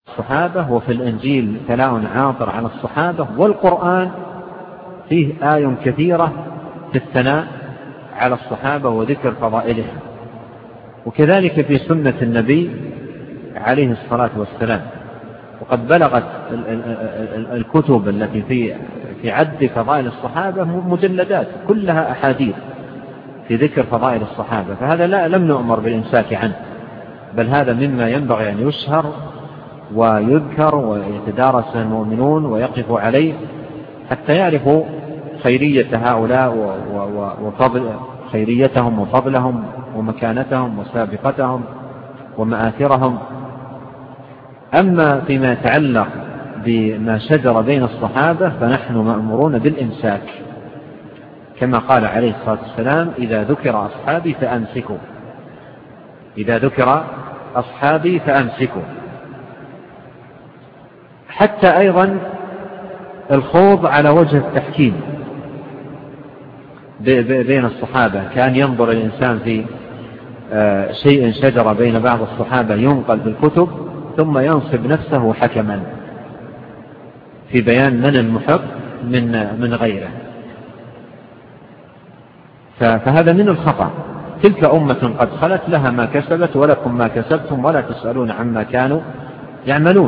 الصحابة، وفي الإنجيل ثناء عاطر على الصحابة، والقرآن فيه آي كثيرة في الثناء على الصحابة وذكر فضائلهم، وكذلك في سنة النبي عليه الصلاة والسلام. وقد بلغت الكتب التي في عد فضائل الصحابة مجلدات كلها أحاديث في ذكر فضائل الصحابة، فهذا لم نؤمر بالإمساك عنه، بل هذا مما ينبغي أن يشهر ويذكر ويتدارس المؤمنون ويقفوا عليه حتى يعرفوا خيرية هؤلاء وفضل خيريتهم وفضلهم ومكانتهم وسابقتهم ومآثرهم. أما فيما يتعلق بما شجر بين الصحابة فنحن مأمورون بالإمساك، كما قال عليه الصلاة والسلام: إذا ذكر أصحابي فأمسكوا، إذا ذكر أصحابي فأمسكوا. حتى أيضا الخوض على وجه التحكيم بين الصحابة، كان ينظر الإنسان في شيء شجر بين بعض الصحابة ينقل في الكتب ثم ينصب نفسه حكما في بيان من المحق من غيره، فهذا من الخطأ. تلك أمة قد خلت، لها ما كسبت ولكم ما كسبتم ولا تسألون عما كانوا يعملون.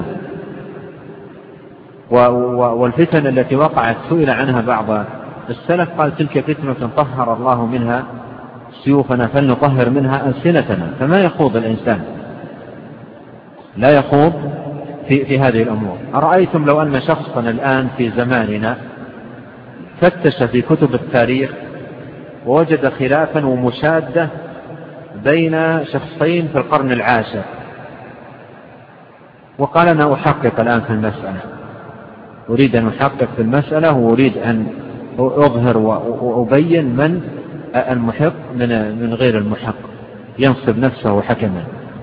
والفتن التي وقعت سئل عنها بعض السلف قال: تلك فتنة طهر الله منها سيوفنا فلنطهر منها ألسنتنا. فما يخوض الإنسان، لا يخوض في هذه الأمور. أرأيتم لو أن شخصا الآن في زماننا فتش في كتب التاريخ ووجد خلافا ومشادة بين شخصين في القرن العاشر، وقال: أنا أحقق الآن في المسألة، أريد أن أحقق في المسألة وأريد أن أظهر وأبين من المحق من غير المحق، ينصب نفسه حكما.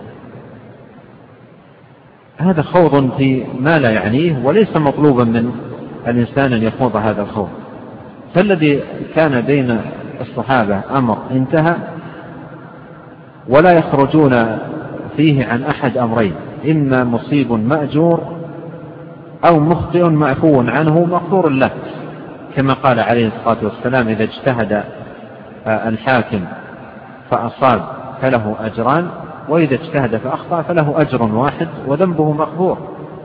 هذا خوض في ما لا يعنيه، وليس مطلوبا من الإنسان أن يخوض هذا الخوض. فالذي كان بين الصحابة أمر انتهى، ولا يخرجون فيه عن أحد أمرين: إما مصيب مأجور أو مخطئ معفو عنه مغفور له، كما قال عليه الصلاة والسلام: إذا اجتهد الحاكم فأصاب فله أجران، وإذا اجتهد فأخطأ فله أجر واحد وذنبه مغفور.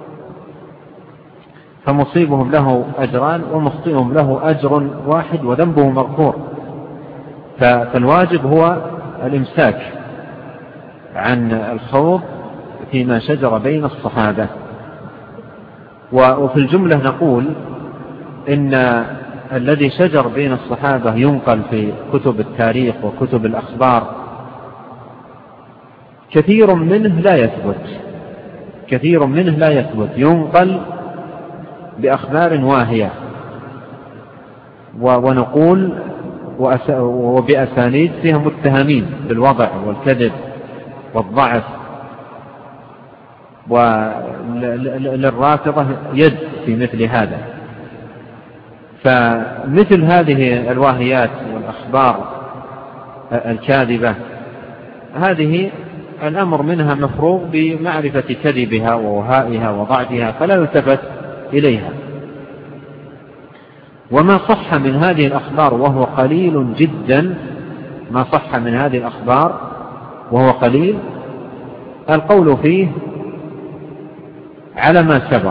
فمصيبهم له أجران ومخطئهم له أجر واحد وذنبه مغفور. فالواجب هو الإمساك عن الخوض فيما شجر بين الصحابة. وفي الجملة نقول إن الذي شجر بين الصحابة ينقل في كتب التاريخ وكتب الأخبار، كثير منه لا يثبت، ينقل بأخبار واهية، ونقول وبأسانيد فيها متهمين بالوضع والكذب والضعف، وللرافضة يد في مثل هذا. فمثل هذه الواهيات والأخبار الكاذبة، هذه الأمر منها مفروغ بمعرفة كذبها ووهائها وضعفها، فلا يلتفت إليها. وما صح من هذه الأخبار وهو قليل جدا، ما صح من هذه الأخبار وهو قليل، القول فيه على ما سبق: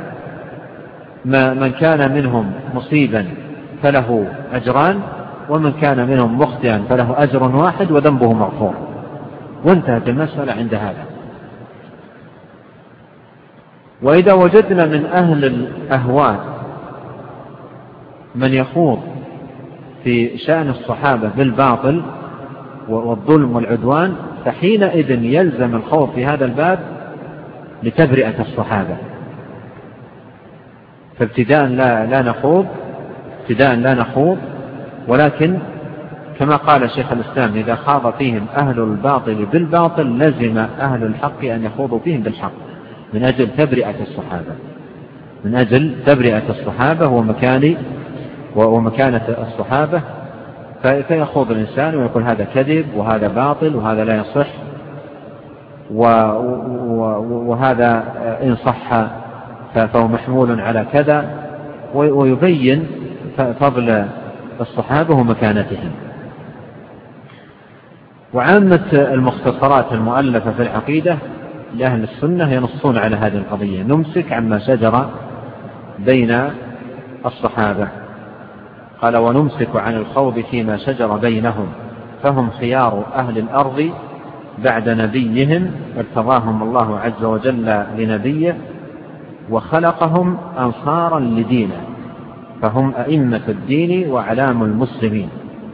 من كان منهم مصيبا فله أجران، ومن كان منهم مخطئا فله أجر واحد وذنبه مغفور، وانتهت المسألة عند هذا. وإذا وجدنا من أهل الأهواء من يخوض في شأن الصحابة بالباطل والظلم والعدوان، فحينئذ يلزم الخوض في هذا الباب لتبرئة الصحابة. فابتداء لا نخوض، ولكن كما قال شيخ الإسلام: إذا خاض فيهم أهل الباطل بالباطل لزم أهل الحق أن يخوضوا فيهم بالحق، من أجل تبرئة الصحابة ومكانة الصحابة. فيخوض الإنسان ويقول هذا كذب وهذا باطل وهذا لا يصح، وهذا إن صح فهو محمول على كذا، ويبين فضل الصحابة ومكانتهم. وعامة المختصرات المؤلفة في العقيدة لأهل السنة ينصون على هذه القضية: نمسك عما شجر بين الصحابة. قال: ونمسك عن الخوض فيما شجر بينهم فهم خيار أهل الأرض بعد نبيهم ارتضاهم الله عز وجل لنبيه وخلقهم أنصارا لدينه، فهم أئمة الدين وأعلام المسلمين،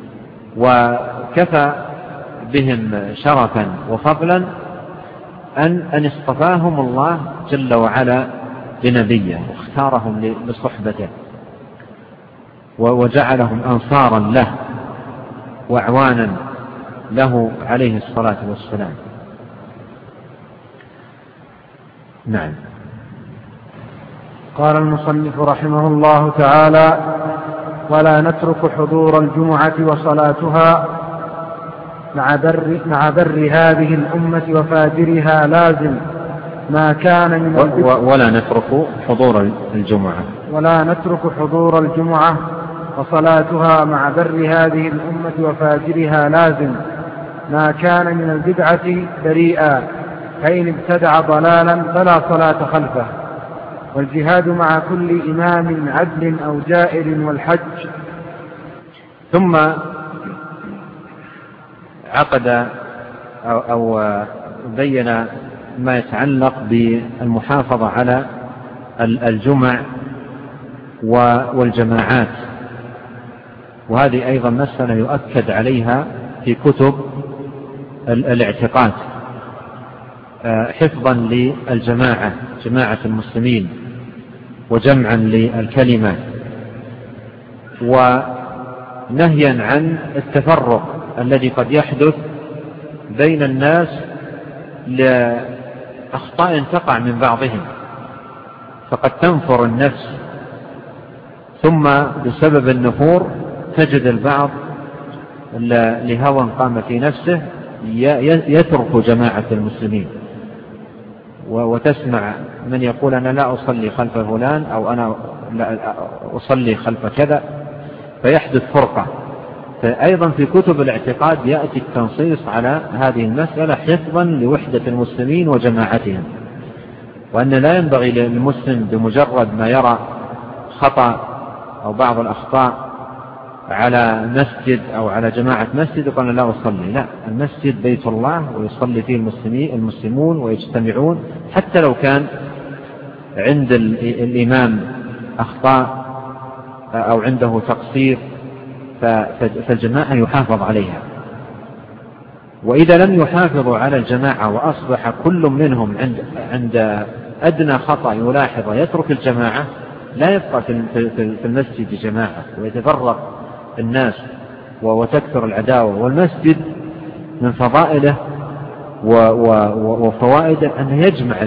وكفى بهم شرفا وفضلا أن اصطفاهم الله جل وعلا لنبيه واختارهم لصحبته وجعلهم أنصارا له وأعوانا له عليه الصلاة والسلام. نعم. قال المصنف رحمه الله تعالى: ولا نترك حضور الجمعة وصلاتها مع بر هذه الأمة وفاجرها لازم ما كان من ولا نترك حضور الجمعة وصلاتها مع بر هذه الأمة وفاجرها لازم ما كان من البدعة بريئا، فإن ابتدع ضلالا فلا صلاة خلفه. والجهاد مع كل إمام عدل أو جائر والحج. ثم عقد أو بين ما يتعلق بالمحافظة على الجمع والجماعات، وهذه أيضا مسألة يؤكد عليها في كتب الاعتقاد حفظا للجماعة، جماعة المسلمين، وجمعا للكلمة، ونهيا عن التفرق الذي قد يحدث بين الناس لأخطاء تقع من بعضهم، فقد تنفر النفس، ثم بسبب النفور تجد البعض لهوى قام في نفسه يترك جماعة المسلمين، وتسمع من يقول: أنا لا أصلي خلف فلان، أو أنا لا أصلي خلف كذا، فيحدث فرقة. فأيضا في كتب الاعتقاد يأتي التنصيص على هذه المسألة حفظا لوحدة المسلمين وجماعتهم، وأن لا ينبغي للمسلم بمجرد ما يرى خطأ أو بعض الأخطاء على مسجد أو على جماعة مسجد يقول: لا أصلي. لا، المسجد بيت الله ويصلي فيه المسلمون ويجتمعون، حتى لو كان عند الإمام أخطاء أو عنده تقصير، فالجماعة يحافظ عليها. وإذا لم يحافظوا على الجماعة وأصبح كل منهم عند أدنى خطأ يلاحظ يترك الجماعة، لا يبقى في المسجد جماعة، ويتفرق الناس وتكثر العداوة. والمسجد من فضائله وفوائده أنه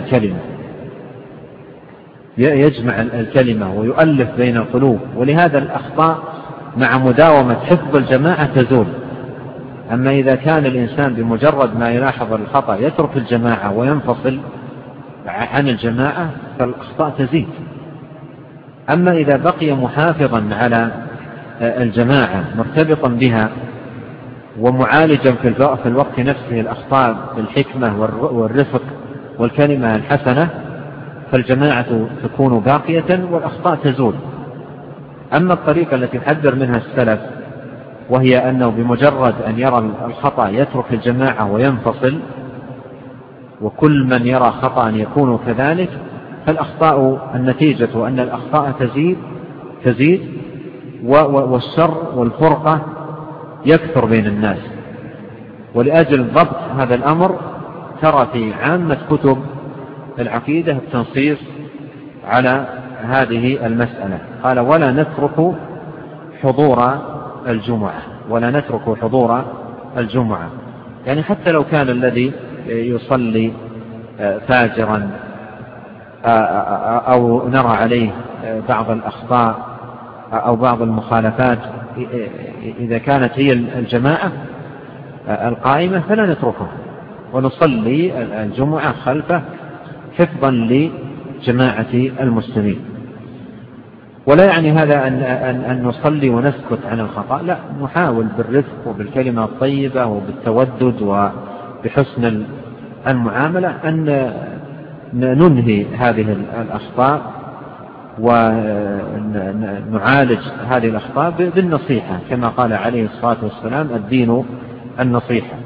يجمع الكلمة ويؤلف بين القلوب، ولهذا الأخطاء مع مداومة حفظ الجماعة تزول. أما إذا كان الإنسان بمجرد ما يلاحظ الخطأ يترك الجماعة وينفصل عن الجماعة، فالأخطاء تزيد. أما إذا بقي محافظا على الجماعة مرتبطا بها ومعالجا في الوقت نفسه الأخطاء بالحكمة والرفق والكلمة الحسنة، فالجماعة تكون باقية والأخطاء تزول. أما الطريقة التي يحذر منها السلف، وهي أنه بمجرد أن يرى الخطأ يترك الجماعة وينفصل، وكل من يرى خطأ يكون كذلك، فالأخطاء النتيجة أن الأخطاء تزيد والشر والفرقة يكثر بين الناس. ولأجل ضبط هذا الأمر ترى في عامة كتب العقيدة التنصيص على هذه المسألة. قال: ولا نترك حضور الجمعة، يعني حتى لو كان الذي يصلي فاجرا أو نرى عليه بعض الأخطاء أو بعض المخالفات، إذا كانت هي الجماعة القائمة فلا نتركه، ونصلي الجمعة خلفه حفظا لجماعة المسلمين. ولا يعني هذا أن نصلي ونسكت عن الخطأ، لا، نحاول بالرفق وبالكلمة الطيبة وبالتودد وبحسن المعاملة أن ننهي هذه الأخطاء ونعالج هذه الأخطاء بالنصيحة، كما قال عليه الصلاة والسلام: الدين النصيحة.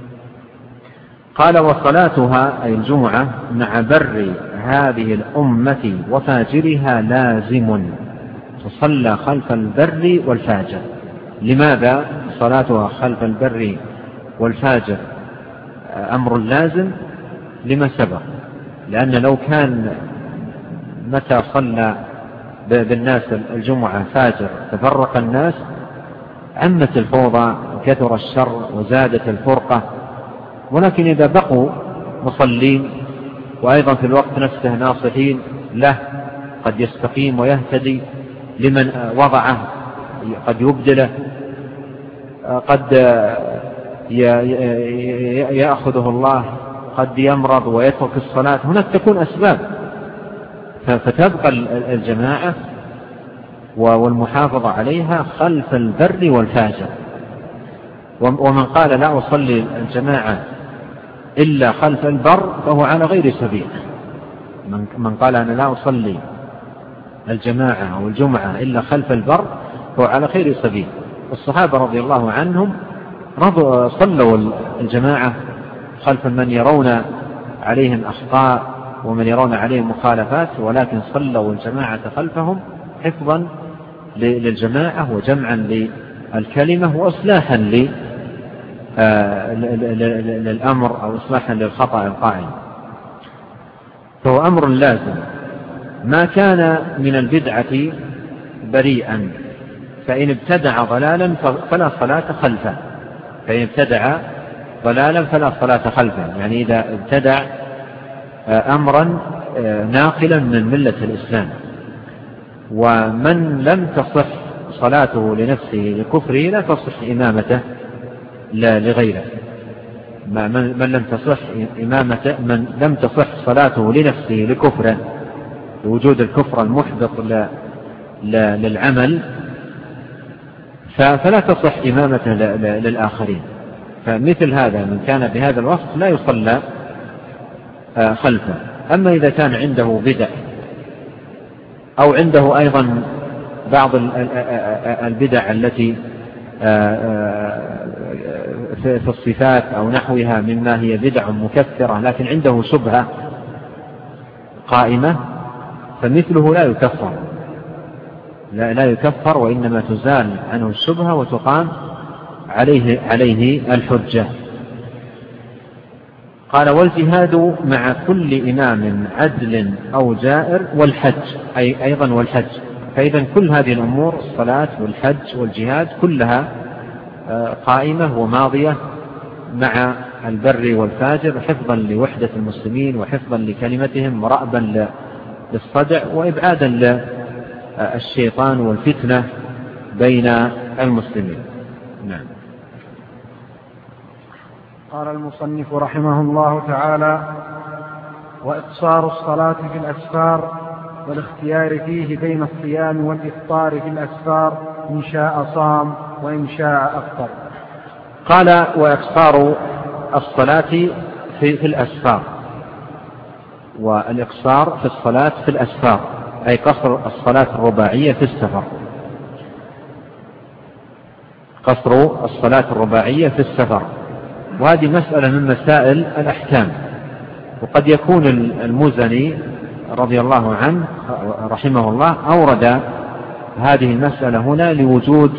قال: وصلاتها أي الجمعة مع بر هذه الأمة وفاجرها لازم، تصلى خلف البر والفاجر. لماذا صلاتها خلف البر والفاجر أمر لازم؟ لما سبق، لأن لو كان متى صلى بالناس الجمعة فاجر تفرق الناس، عمت الفوضى وكثر الشر وزادت الفرقة. ولكن إذا بقوا مصلين وأيضا في الوقت نفسه ناصحين له، قد يستقيم ويهتدي، لمن وضعه قد يبدله، قد يأخذه الله، قد يمرض ويترك الصلاة. هناك تكون أسباب، فتبقى الجماعة والمحافظة عليها خلف البر والفاجر. ومن قال لا أصلي الجماعة إلا خلف البر فهو على غير سبيل. من قال أنا لا أصلي الجماعة أو الجمعة إلا خلف البر فهو على خير سبيل. الصحابة رضي الله عنهم صلوا الجماعة خلف من يرون عليهم أخطاء ومن يرون عليهم مخالفات، ولكن صلوا الجماعة خلفهم حفظا للجماعة وجمعا للكلمة وإصلاحا للأمر أو إصلاحا للخطأ القائم. فهو أمر لازم. ما كان من البدعة بريئا، فإن ابتدع ضلالا فلا صلاة خلفه. فإن ابتدع ضلالا فلا صلاة خلفه، يعني إذا ابتدع أمرا ناقلا من ملة الإسلام، ومن لم تصح صلاته لنفسه لكفره لا تصح إمامته لغيره. من لم تصح إمامته، من لم تصح صلاته لنفسه لكفره، لوجود الكفر المحبط للعمل، فلا تصح إمامته للآخرين. فمثل هذا من كان بهذا الوصف لا يصلى خلفه. أما إذا كان عنده بدع أو عنده أيضا بعض البدع التي في الصفات أو نحوها مما هي بدع مكفرة، لكن عنده شبهة قائمة، فمثله لا يكفر، وإنما تزال عنه الشبهة وتقام عليه الحجة. قال: والجهاد مع كل إمام عدل أو جائر والحج، أي أيضا والحج. فإذا كل هذه الأمور، الصلاة والحج والجهاد، كلها قائمة وماضية مع البر والفاجر، حفظا لوحدة المسلمين وحفظا لكلمتهم ورأبا للصدع وإبعادا للشيطان والفتنة بين المسلمين. نعم. قال المصنف رحمه الله تعالى: وإقصار الصلاة في الأسفار والاختيار فيه بين الصيام والإفطار في الأسفار، إن شاء صام وإن شاء أفطر. قال: وإقصار الصلاة في الأسفار. والإقصار في الصلاة في الأسفار أي قصر الصلاة الرباعية في السفر. قصر الصلاة الرباعية في السفر، وهذه مسألة من مسائل الأحكام. وقد يكون المزني رضي الله عنه رحمه الله أورد هذه المسألة هنا لوجود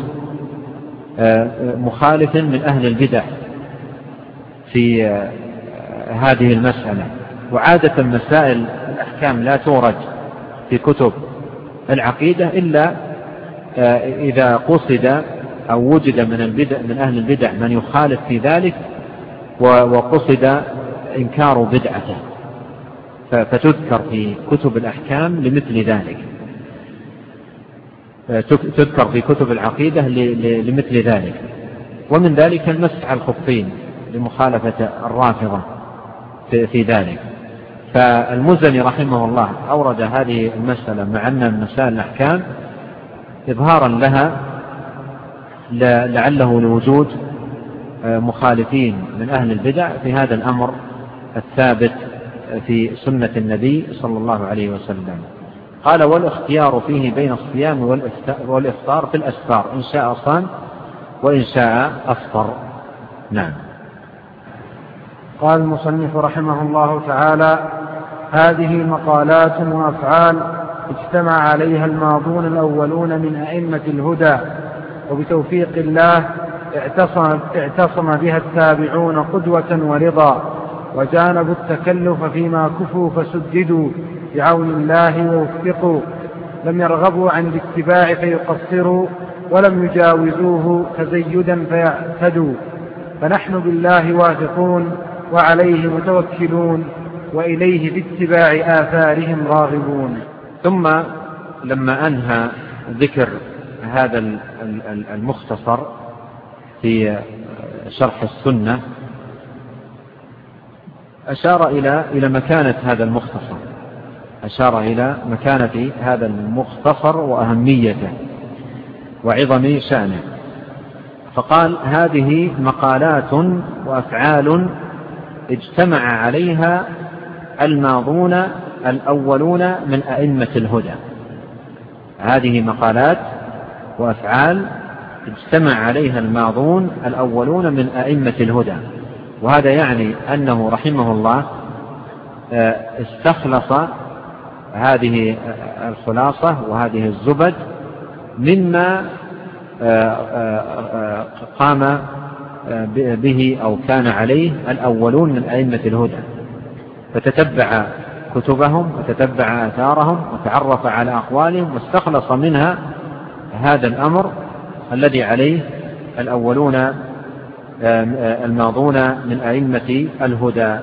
مخالف من أهل البدع في هذه المسألة. وعادة مسائل الأحكام لا تورد في كتب العقيدة إلا إذا قصد أو وجد من أهل البدع من يخالف في ذلك وقصد إنكار بدعته، فتذكر في كتب الأحكام لمثل ذلك، تذكر في كتب العقيدة لمثل ذلك. ومن ذلك المسح على الخفين لمخالفة الرافضة في ذلك. فالمزني رحمه الله أورد هذه المسألة مع أن مسائل الأحكام إظهارا لها لعله لوجود مخالفين من أهل البدع في هذا الأمر الثابت في سنة النبي صلى الله عليه وسلم. قال: والاختيار فيه بين الصيام والإفطار في الأسفار، إن شاء صام وإن شاء أفطر. نعم. قال المصنف رحمه الله تعالى: هذه مقالات وأفعال اجتمع عليها الماضون الأولون من أئمة الهدى، وبتوفيق الله اعتصم بها التابعون قدوة ورضا، وجانبوا التكلف فيما كفوا فسددوا بعون الله ووفقوا، لم يرغبوا عن الاتباع فيقصروا، ولم يجاوزوه تزيدا فيعتدوا. فنحن بالله واثقون وعليه متوكلون، وإليه باتباع آثارهم راغبون. ثم لما أنهى ذكر هذا المختصر في شرح السنة أشار إلى مكانة هذا المختصر، أشار إلى مكانة هذا المختصر وأهميته وعظم شأنه، فقال: هذه مقالات وأفعال اجتمع عليها الماضون الأولون من أئمة الهدى. هذه مقالات وأفعال اجتمع عليها الماضون الأولون من أئمة الهدى. وهذا يعني أنه رحمه الله استخلص هذه الخلاصة وهذه الزبد مما قام به أو كان عليه الأولون من أئمة الهدى، فتتبع كتبهم وتتبع آثارهم وتعرف على أقوالهم واستخلص منها هذا الأمر الذي عليه الأولون الماضون من أئمة الهدى.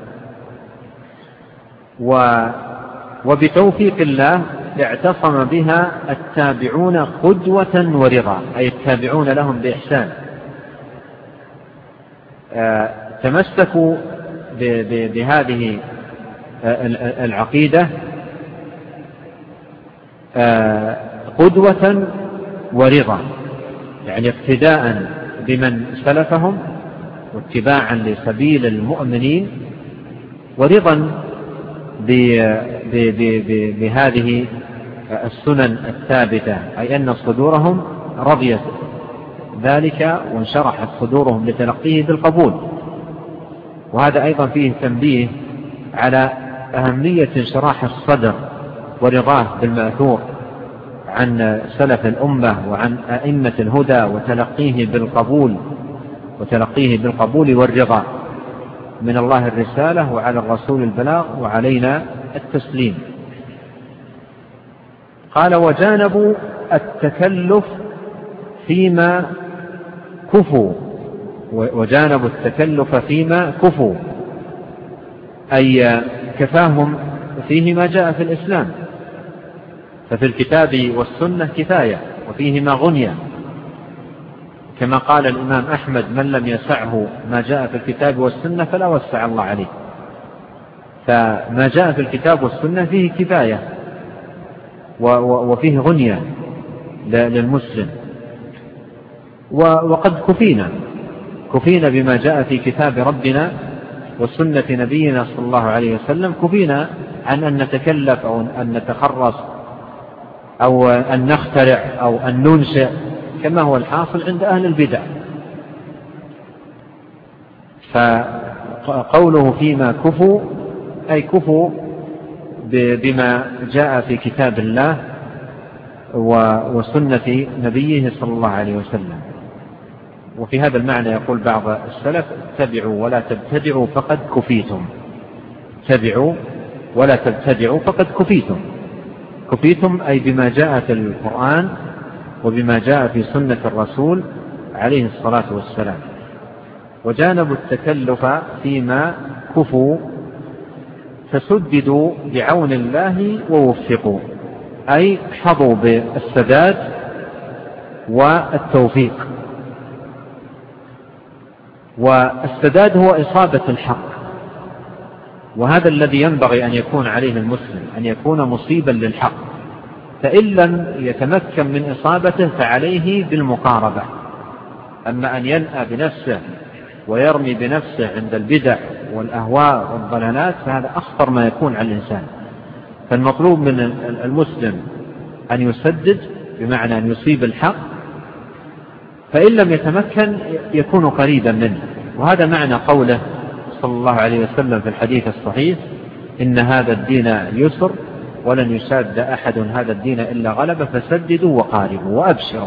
وبتوفيق الله اعتصم بها التابعون قدوة ورضا، أي التابعون لهم بإحسان، تمسكوا بهذه العقيدة قدوة ورضا، يعني اقتداء بمن سلفهم واتباعا لسبيل المؤمنين، ورضا بهذه السنن الثابتة، أي أن صدورهم رضيت ذلك وانشرحت صدورهم لتلقيه بالقبول. وهذا أيضا فيه تنبيه على أهمية انشراح الصدر ورضاه بالمأثور عن سلف الأمة وعن أئمة الهدى، وتلقيه بالقبول والرضا، من الله الرسالة وعلى الرسول البلاغ وعلينا التسليم. قال: وجانبوا التكلف فيما كفوا، وجانبوا التكلف فيما كفوا، أي كفاهم فيه ما جاء في الإسلام، ففي الكتاب والسنة كفاية وفيهما غنية، كما قال الإمام أحمد: من لم يسعه ما جاء في الكتاب والسنة فلا وسع الله عليه. فما جاء في الكتاب والسنة فيه كفاية وفيه غنية للمسلم. وقد كفينا بما جاء في كتاب ربنا وسنة نبينا صلى الله عليه وسلم، كفينا عن أن نتكلف أو أن نتخرص أو أن نخترع أو أن ننشئ كما هو الحاصل عند أهل البدع. فقوله فيما كفوا أي كفوا بما جاء في كتاب الله وسنة نبيه صلى الله عليه وسلم. وفي هذا المعنى يقول بعض السلف: اتبعوا ولا تبتدعوا فقد كفيتم. اتبعوا ولا تبتدعوا فقد كفيتم. كفيتم أي بما جاء في القرآن وبما جاء في سنة الرسول عليه الصلاة والسلام. وجانبوا التكلف فيما كفوا فسددوا بعون الله ووفقوا، أي حظوا بالسداد والتوفيق. والسداد هو إصابة الحق، وهذا الذي ينبغي أن يكون عليه المسلم، أن يكون مصيبا للحق، فإن لم يتمكن من إصابته فعليه بالمقاربة. أما أن ينأى بنفسه ويرمي بنفسه عند البدع والأهواء والضلالات فهذا أخطر ما يكون على الإنسان. فالمطلوب من المسلم أن يسدد، بمعنى أن يصيب الحق، فإن لم يتمكن يكون قريبا منه. وهذا معنى قوله صلى الله عليه وسلم في الحديث الصحيح: إن هذا الدين يسر ولن يشاد أحد هذا الدين إلا غلبه فسددوا وقاربوا وأبشروا.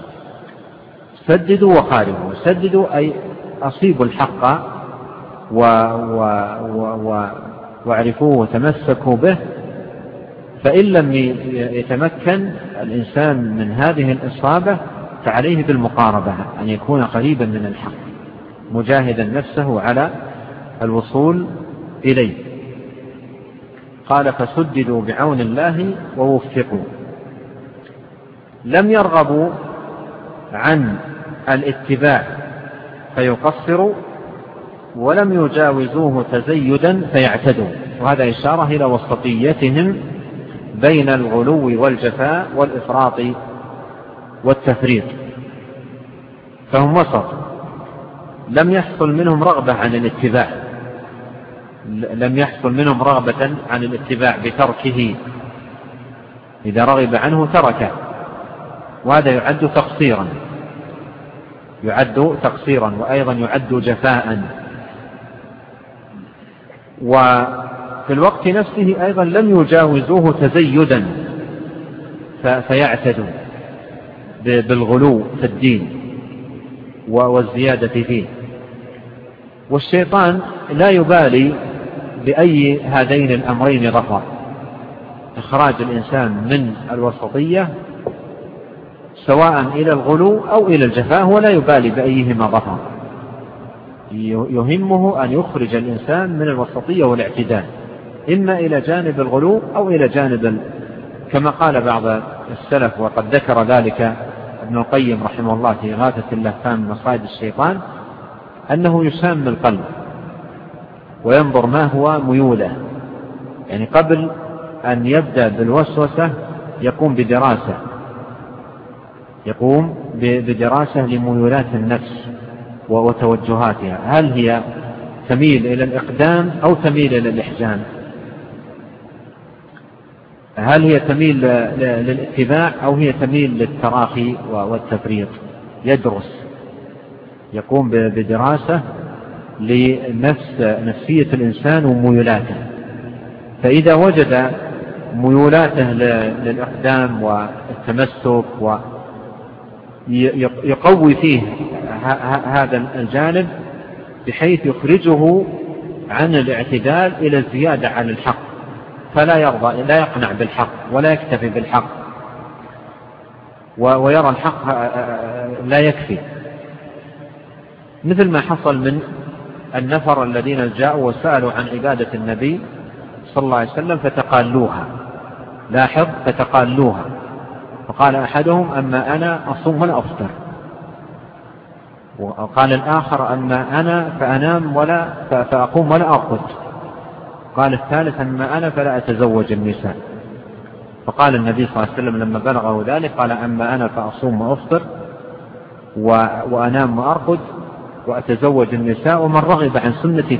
سددوا وقاربوا، سددوا أي أصيبوا الحق واعرفوه وتمسكوا به. فإن لم يتمكن الإنسان من هذه الإصابة فعليه بالمقاربة، أن يكون قريبا من الحق مجاهدا نفسه على الوصول إليه. قال: فسددوا بعون الله ووفقوا. لم يرغبوا عن الاتباع فيقصروا، ولم يجاوزوه تزيدا فيعتدوا. وهذا إشارة إلى وسطيتهم بين الغلو والجفاء والإفراط والتفريط، فهم وسط. لم يحصل منهم رغبة عن الاتباع، لم يحصل منهم رغبة عن الاتباع بتركه، إذا رغب عنه تركه، وهذا يعد تقصيرا وأيضا يعد جفاء. وفي الوقت نفسه أيضا لم يجاوزوه تزيدا فيعتدوا بالغلو في الدين والزيادة فيه. والشيطان لا يبالي بأي هذين الأمرين ظفر: إخراج الإنسان من الوسطية سواء إلى الغلو أو إلى الجفاء، ولا يبالي بأيهما ظفر. يهمه أن يخرج الإنسان من الوسطية والاعتدال، إما إلى جانب الغلو أو إلى جانب كما قال بعض السلف، وقد ذكر ذلك ابن القيم رحمه الله في إغاثة اللهفان من مصائد الشيطان، أنه يسام القلب وينظر ما هو ميوله. يعني قبل أن يبدأ بالوسوسة يقوم بدراسة لميولات النفس وتوجهاتها، هل هي تميل إلى الإقدام أو تميل إلى الإحجام، هل هي تميل للاتباع أو هي تميل للتراخي والتفريط. يدرس، يقوم بدراسة لنفسية الإنسان وميولاته، فإذا وجد ميولاته للإقدام والتمسك ويقوي فيه هذا الجانب بحيث يخرجه عن الاعتدال إلى الزيادة على الحق، فلا يرضى، لا يقنع بالحق ولا يكتفي بالحق، ويرى الحق لا يكفي، مثل ما حصل من النفر الذين جاءوا وسألوا عن عبادة النبي صلى الله عليه وسلم فتقالوها. لاحظ، فتقالوها. فقال أحدهم: أما أنا أصوم ولا أفطر. وقال الآخر: أما أنا فأقوم ولا أرقد. قال الثالث: أما أنا فلا أتزوج النساء. فقال النبي صلى الله عليه وسلم لما بلغه ذلك قال: أما أنا فأصوم وأفطر وأنام وأرقد وأتزوج النساء، ومن رغب عن سنتي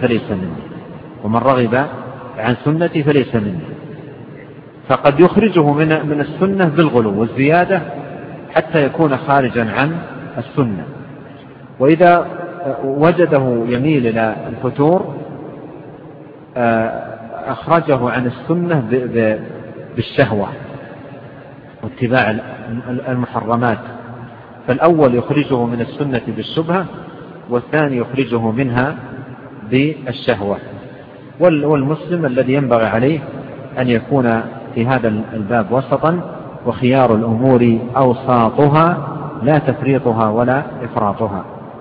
فليس مني. فقد يخرجه من السنة بالغلو والزيادة حتى يكون خارجا عن السنة. وإذا وجده يميل إلى الفتور أخرجه عن السنة بالشهوة واتباع المحرمات. فالأول يخرجه من السنة بالشبهة، والثاني يخرجه منها بالشهوة. والمسلم الذي ينبغي عليه أن يكون في هذا الباب وسطا، وخيار الأمور أوساطها لا تفريطها ولا إفراطها.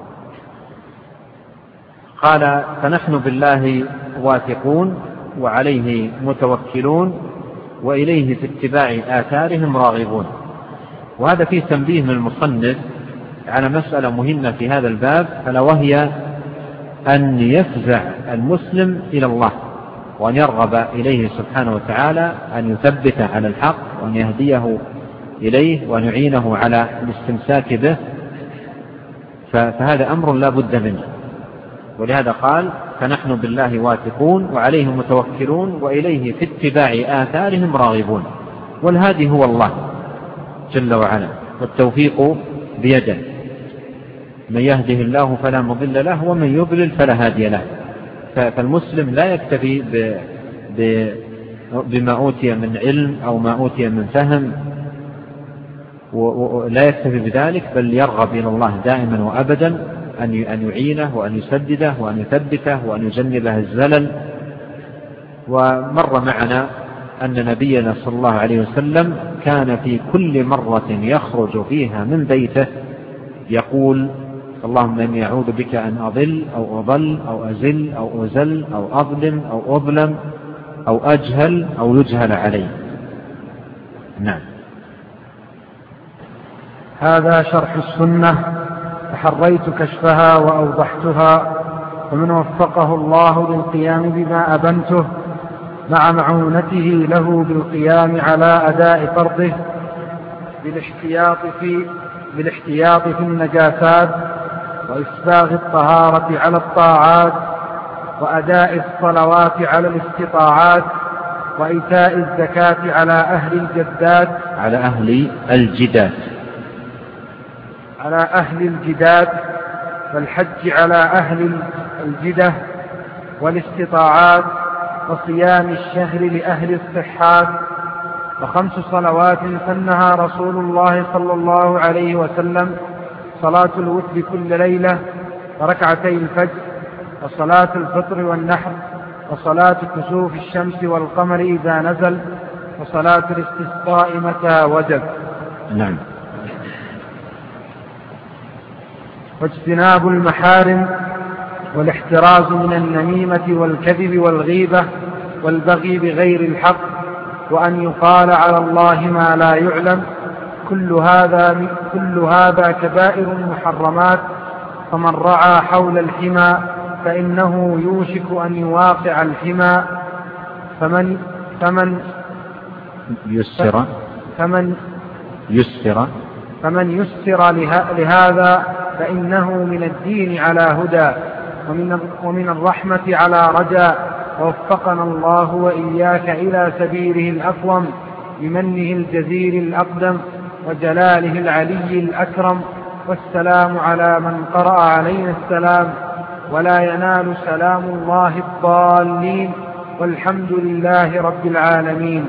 قال: فنحن بالله واثقون وعليه متوكلون وإليه في اتباع آثارهم راغبون. وهذا فيه تنبيه من المصنف على مسألة مهمة في هذا الباب، ألا وهي أن يفزع المسلم إلى الله وأن يرغب إليه سبحانه وتعالى أن يثبته على الحق وأن يهديه إليه وأن يعينه على الاستمساك به، فهذا أمر لا بد منه. ولهذا قال فنحن بالله واثقون وعليه متوكلون وإليه في اتباع آثارهم راغبون. والهادي هو الله جل وعلا، والتوفيق بيده، من يهده الله فلا مضل له ومن يضلل فلا هادي له. فالمسلم لا يكتفي بما أوتي من علم أو ما أوتي من فهم، ولا يكتفي بذلك، بل يرغب إلى الله دائما وأبدا أن يعينه وأن يسدده وأن يثبته وأن يجنبه الزلل. ومر معنا أن نبينا صلى الله عليه وسلم كان في كل مرة يخرج فيها من بيته يقول اللهم إني أعوذ بك أن أضل أو أضل أو أزل أو أزل أو أظلم أو أظلم أو أجهل أو يجهل علي. نعم. هذا شرح السنة، تحريت كشفها وأوضحتها، ومن وفقه الله للقيام بما أبنته مع معونته له بالقيام على أداء فرضه بالاحتياط في النجاسات وإسباغ الطهارة على الطاعات وأداء الصلوات على الاستطاعات وإيتاء الزكاة على أهل الجدات والحج على أهل الجدة والاستطاعات وصيام الشهر لأهل الصحات. وخمس صلوات سنها رسول الله صلى الله عليه وسلم: صلاة الوتر كل ليلة وركعتي الفجر وصلاة الفطر والنحر وصلاة كسوف الشمس والقمر إذا نزل وصلاة الاستسقاء متى وجب. نعم. واجتناب المحارم والاحتراز من النميمة والكذب والغيبة والبغي بغير الحق وأن يقال على الله ما لا يعلم، كل هذا كبائر محرمات. فمن رعى حول الحمى فإنه يوشك أن يواقع الحمى. فمن يسر لهذا فإنه من الدين على هدى ومن الرحمة على رجاء. ووفقنا الله وإياك إلى سبيله الأقوم بمنه الجزيل الأقدم وجلاله العلي الأكرم. والسلام على من قرأ علينا السلام، ولا ينال سلام الله الضالين، والحمد لله رب العالمين.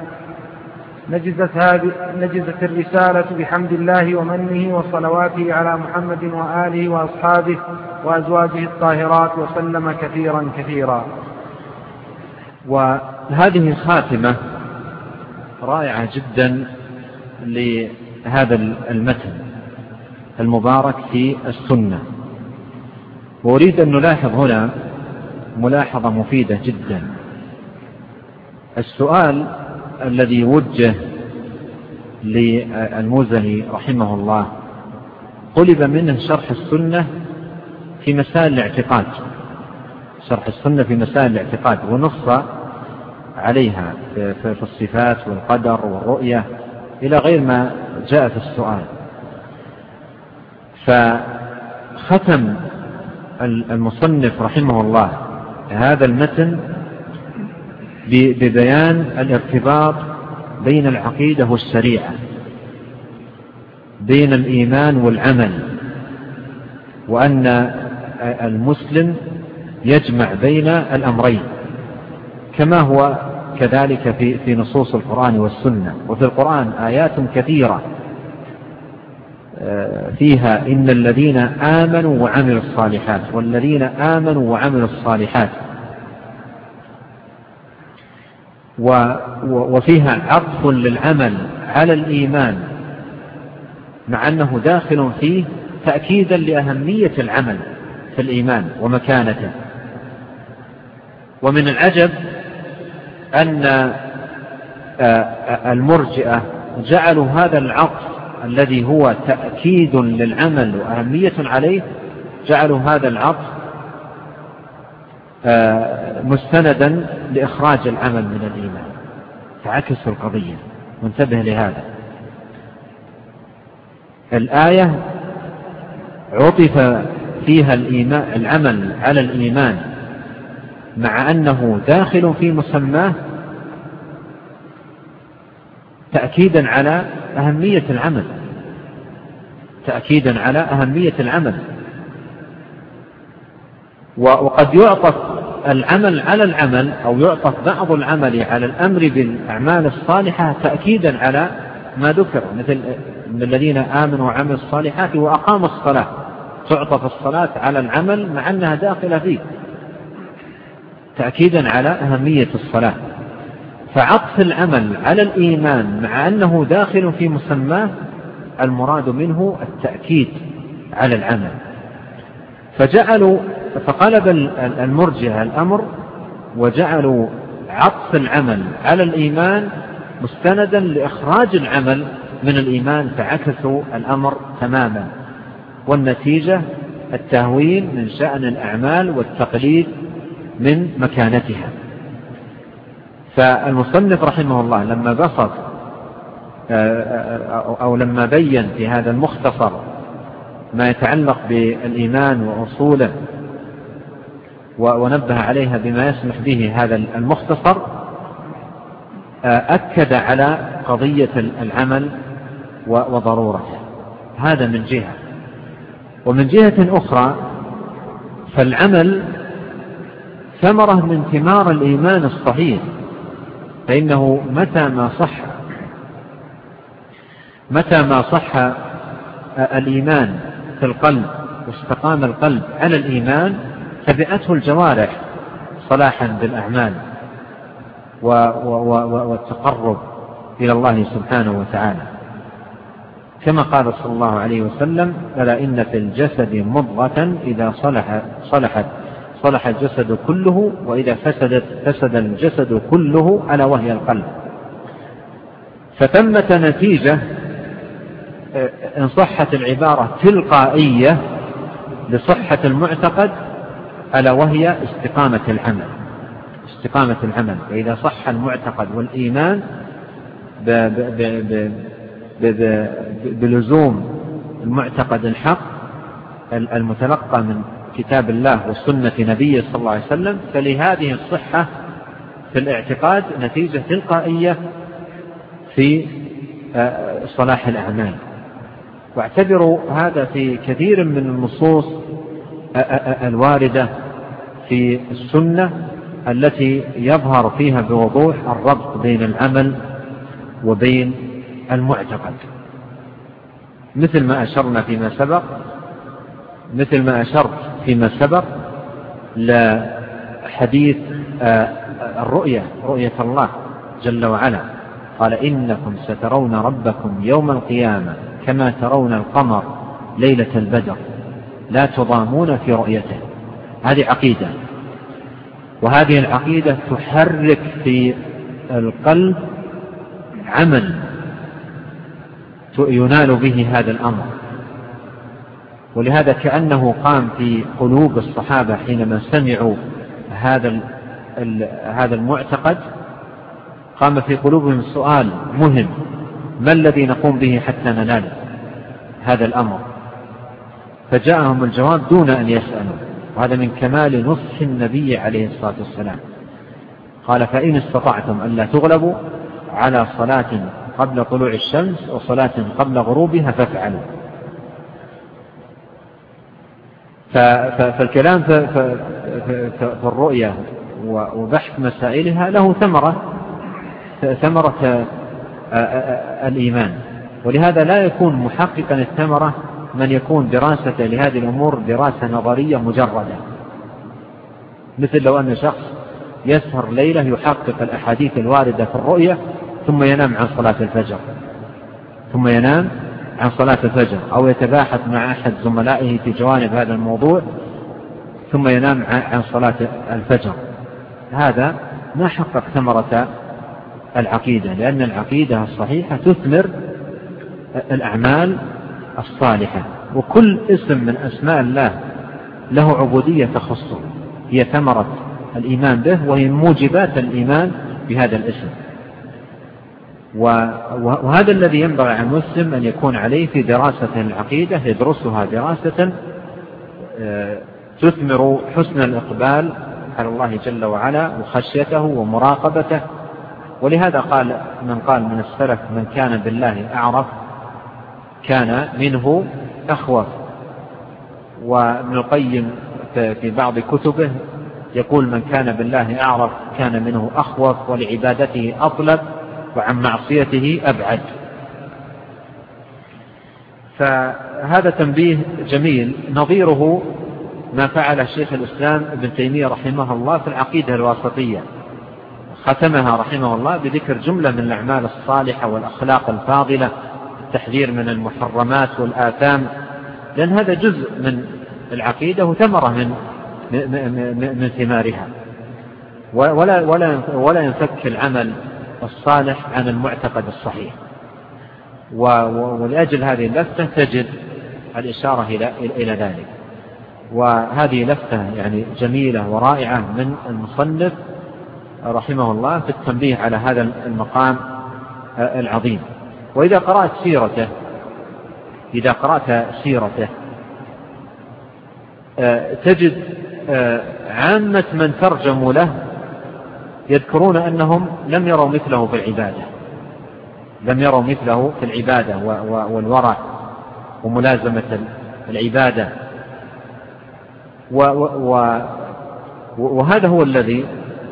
نجزت الرسالة بحمد الله ومنه وصلواته على محمد وآله وأصحابه وأزواجه الطاهرات وسلم كثيرا كثيرا. وهذه خاتمة رائعة جدا لهذا المتن المبارك في السنة. وأريد أن نلاحظ هنا ملاحظة مفيدة جدا. السؤال الذي وجه للمزني رحمه الله طلب منه شرح السنة في مسائل الاعتقاد، شرح السنة في مسائل الاعتقاد، ونص عليها في الصفات والقدر والرؤية إلى غير ما جاء في السؤال. فختم المصنف رحمه الله هذا المتن ببيان الارتباط بين العقيدة والشريعة، بين الإيمان والعمل، وأن المسلم يجمع بين الأمرين كما هو كذلك في نصوص القرآن والسنة. وفي القرآن آيات كثيرة فيها إن الذين آمنوا وعملوا الصالحات والذين آمنوا وعملوا الصالحات، وفيها عطف للعمل على الإيمان مع أنه داخل فيه تأكيدا لأهمية العمل في الإيمان ومكانته. ومن العجب أن المرجئة جعلوا هذا العطف الذي هو تأكيد للعمل وأهمية عليه، جعلوا هذا العطف مستندا لإخراج العمل من الإيمان، فعكسوا القضية، وانتبه لهذا. الآية عطف فيها العمل على الإيمان مع أنه داخل في مسماه تأكيدا على أهمية العمل، تأكيدا على أهمية العمل. وقد يعطف العمل على العمل، أو يعطف بعض العمل على الأمر بالأعمال الصالحة تأكيدا على ما ذكر، مثل من الذين آمنوا وعملوا الصالحات وأقاموا الصلاة، تعطف الصلاة على العمل مع أنها داخلة فيه تأكيدا على أهمية الصلاة. فعطف العمل على الإيمان مع أنه داخل في مسماه المراد منه التأكيد على العمل. فقلب المرجئة الأمر وجعلوا عطف العمل على الإيمان مستندا لإخراج العمل من الإيمان، فعكسوا الأمر تماما، والنتيجة التهوين من شأن الأعمال والتقليد من مكانتها. فالمصنف رحمه الله لما بسط أو لما بين في هذا المختصر ما يتعلق بالإيمان وأصوله ونبه عليها بما يسمح به هذا المختصر، أكد على قضية العمل وضرورته. هذا من جهة. ومن جهة أخرى فالعمل ثمرة من ثمار الإيمان الصحيح، فإنه متى ما صح الإيمان في القلب واستقام القلب على الإيمان تبعته الجوارح صلاحا بالأعمال والتقرب إلى الله سبحانه وتعالى، كما قال صلى الله عليه وسلم: ألا إن في الجسد مضغة إذا صلح الجسد كله، وإذا فسد الجسد كله، ألا وهي القلب. فثمة نتيجة إن صحت العبارة تلقائية لصحة المعتقد، ألا وهي استقامة العمل. فإذا صح المعتقد والإيمان بلزوم المعتقد الحق المتلقى من كتاب الله وسنة نبيه صلى الله عليه وسلم، فلهذه الصحة في الاعتقاد نتيجة تلقائية في صلاح الأعمال. واعتبروا هذا في كثير من النصوص الواردة في السنة التي يظهر فيها بوضوح الربط بين العمل وبين المعتقد، مثل ما أشرت فيما سبق لحديث رؤية الله جل وعلا، قال: إنكم سترون ربكم يوم القيامة كما ترون القمر ليلة البدر لا تضامون في رؤيته. هذه عقيدة، وهذه العقيدة تحرك في القلب عمل ينال به هذا الأمر. ولهذا كأنه قام في قلوب الصحابة حينما سمعوا هذا المعتقد، قام في قلوبهم سؤال مهم: ما الذي نقوم به حتى ننال هذا الأمر؟ فجاءهم الجواب دون أن يسألوا، وهذا من كمال نصح النبي عليه الصلاة والسلام. قال: فإن استطعتم أن لا تغلبوا على صلاة قبل طلوع الشمس وصلاة قبل غروبها فافعلوا. فالكلام في الرؤية وبحث مسائلها له ثمرة الإيمان، ولهذا لا يكون محققا الثمرة من يكون دراسة لهذه الأمور دراسة نظرية مجردة، مثل لو أن شخص يسهر ليلة يحقق الأحاديث الواردة في الرؤية ثم ينام عن صلاة الفجر، أو يتباحث مع أحد زملائه في جوانب هذا الموضوع ثم ينام عن صلاة الفجر. هذا ما حقق ثمرة العقيدة، لأن العقيدة الصحيحة تثمر الأعمال الصالحة، وكل اسم من أسماء الله له عبودية تخصه، هي ثمرة الإيمان به، وهي موجبات الإيمان بهذا الاسم. وهذا الذي ينبغي على المسلم أن يكون عليه في دراسة العقيدة، يدرسها دراسة تثمر حسن الإقبال على الله جل وعلا وخشيته ومراقبته. ولهذا قال من السلف: من كان بالله أعرف كان منه أخوف. وابن القيم في بعض كتبه يقول: من كان بالله أعرف كان منه أخوف، ولعبادته أطلب، وعن معصيته أبعد. فهذا تنبيه جميل، نظيره ما فعل شيخ الإسلام ابن تيمية رحمه الله في العقيدة الواسطية، ختمها رحمه الله بذكر جملة من الأعمال الصالحة والأخلاق الفاضلة، التحذير من المحرمات والآثام، لأن هذا جزء من العقيدة وثمرة من ثمارها. ولا ينفك العمل الصالح عن المعتقد الصحيح. ولأجل هذه اللفتة تجد الإشارة إلى ذلك. وهذه لفتة يعني جميلة ورائعة من المصنف رحمه الله في التنبيه على هذا المقام العظيم. وإذا قرأت سيرته تجد عامة من ترجموا له يذكرون أنهم لم يروا مثله في العبادة والورع وملازمة العبادة. وهذا هو الذي